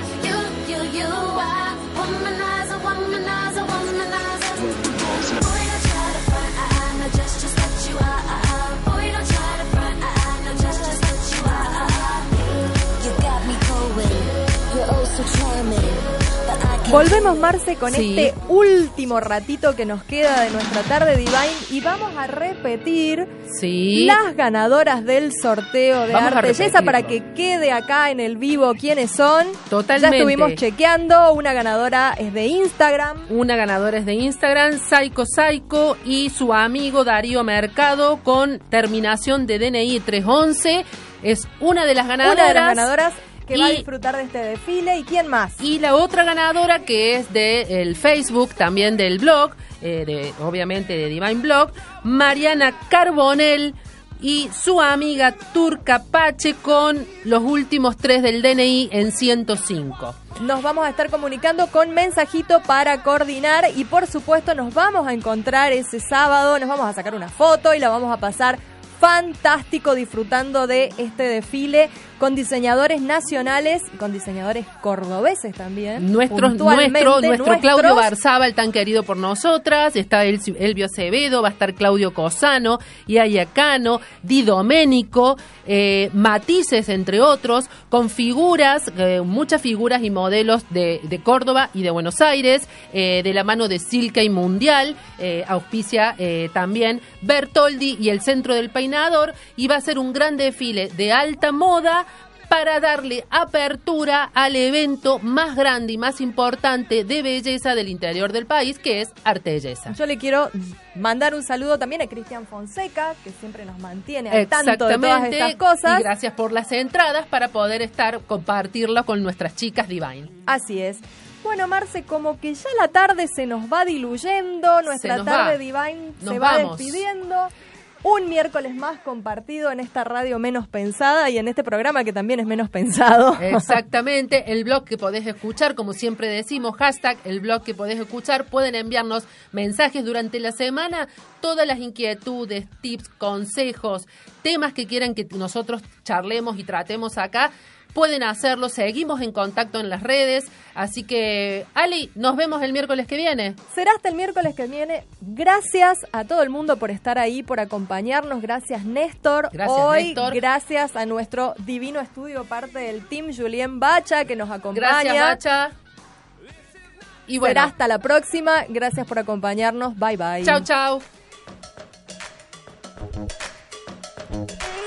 you are, womanizer, womanizer, womanizer. Boy, don't try to front, know just what you are. Boy, don't try to front, know just what you are. You got me going, you're oh so charming, but I can't. Volvemos, Marce, con Sí. este último ratito que nos queda de nuestra tarde Divine y vamos a repetir Sí. las ganadoras del sorteo de Vamos a Arte Belleza repetirlo. para que quede acá en el vivo quiénes son. Totalmente. Ya estuvimos chequeando, una ganadora es de Instagram. Una ganadora es de Instagram, Psycho, y su amigo Darío Mercado con terminación de DNI 311. Es una de las ganadoras. Una de las ganadoras que va a Y- disfrutar de este desfile. ¿Y quién más? Y la otra ganadora que es del Facebook, también del blog, obviamente de Divine Blog, Mariana Carbonell y su amiga Turca Pache con los últimos 3 del DNI en 105. Nos vamos a estar comunicando con mensajito para coordinar y por supuesto nos vamos a encontrar ese sábado, nos vamos a sacar una foto y la vamos a pasar fantástico disfrutando de este desfile con diseñadores nacionales y con diseñadores cordobeses también. Nuestro Claudio Barzábal, tan querido por nosotras, está Elvio Acevedo, va a estar Claudio Cosano, Yaya Cano, Di Doménico, Matices, entre otros, con figuras, muchas figuras y modelos de Córdoba y de Buenos Aires, de la mano de Silca y Mundial, auspicia también Bertoldi y el Centro del Peinador, y va a ser un gran desfile de alta moda para darle apertura al evento más grande y más importante de belleza del interior del país, que es Arte Belleza. Yo le quiero mandar un saludo también a Cristian Fonseca, que siempre nos mantiene al tanto de todas estas cosas. Y gracias por las entradas para poder compartirlo con nuestras chicas Divine. Así es. Bueno, Marce, como que ya la tarde se nos va diluyendo, nuestra nos tarde va. Divine Nos se va vamos. despidiendo. Un miércoles más compartido en esta radio menos pensada y en este programa que también es menos pensado. Exactamente, el blog que podés escuchar, como siempre decimos, hashtag el blog que podés escuchar, pueden enviarnos mensajes durante la semana, todas las inquietudes, tips, consejos, temas que quieran que nosotros charlemos y tratemos acá. Pueden hacerlo, seguimos en contacto en las redes, así que, Ali, nos vemos el miércoles que viene. Será hasta el miércoles que viene. Gracias a todo el mundo por estar ahí, por acompañarnos. Gracias, Néstor. Gracias, Hoy, Néstor. gracias a nuestro divino estudio, parte del team Julien Bacha, que nos acompaña. Gracias, Bacha. Y bueno, Será hasta la próxima. Gracias por acompañarnos. Bye, bye. chau, chau.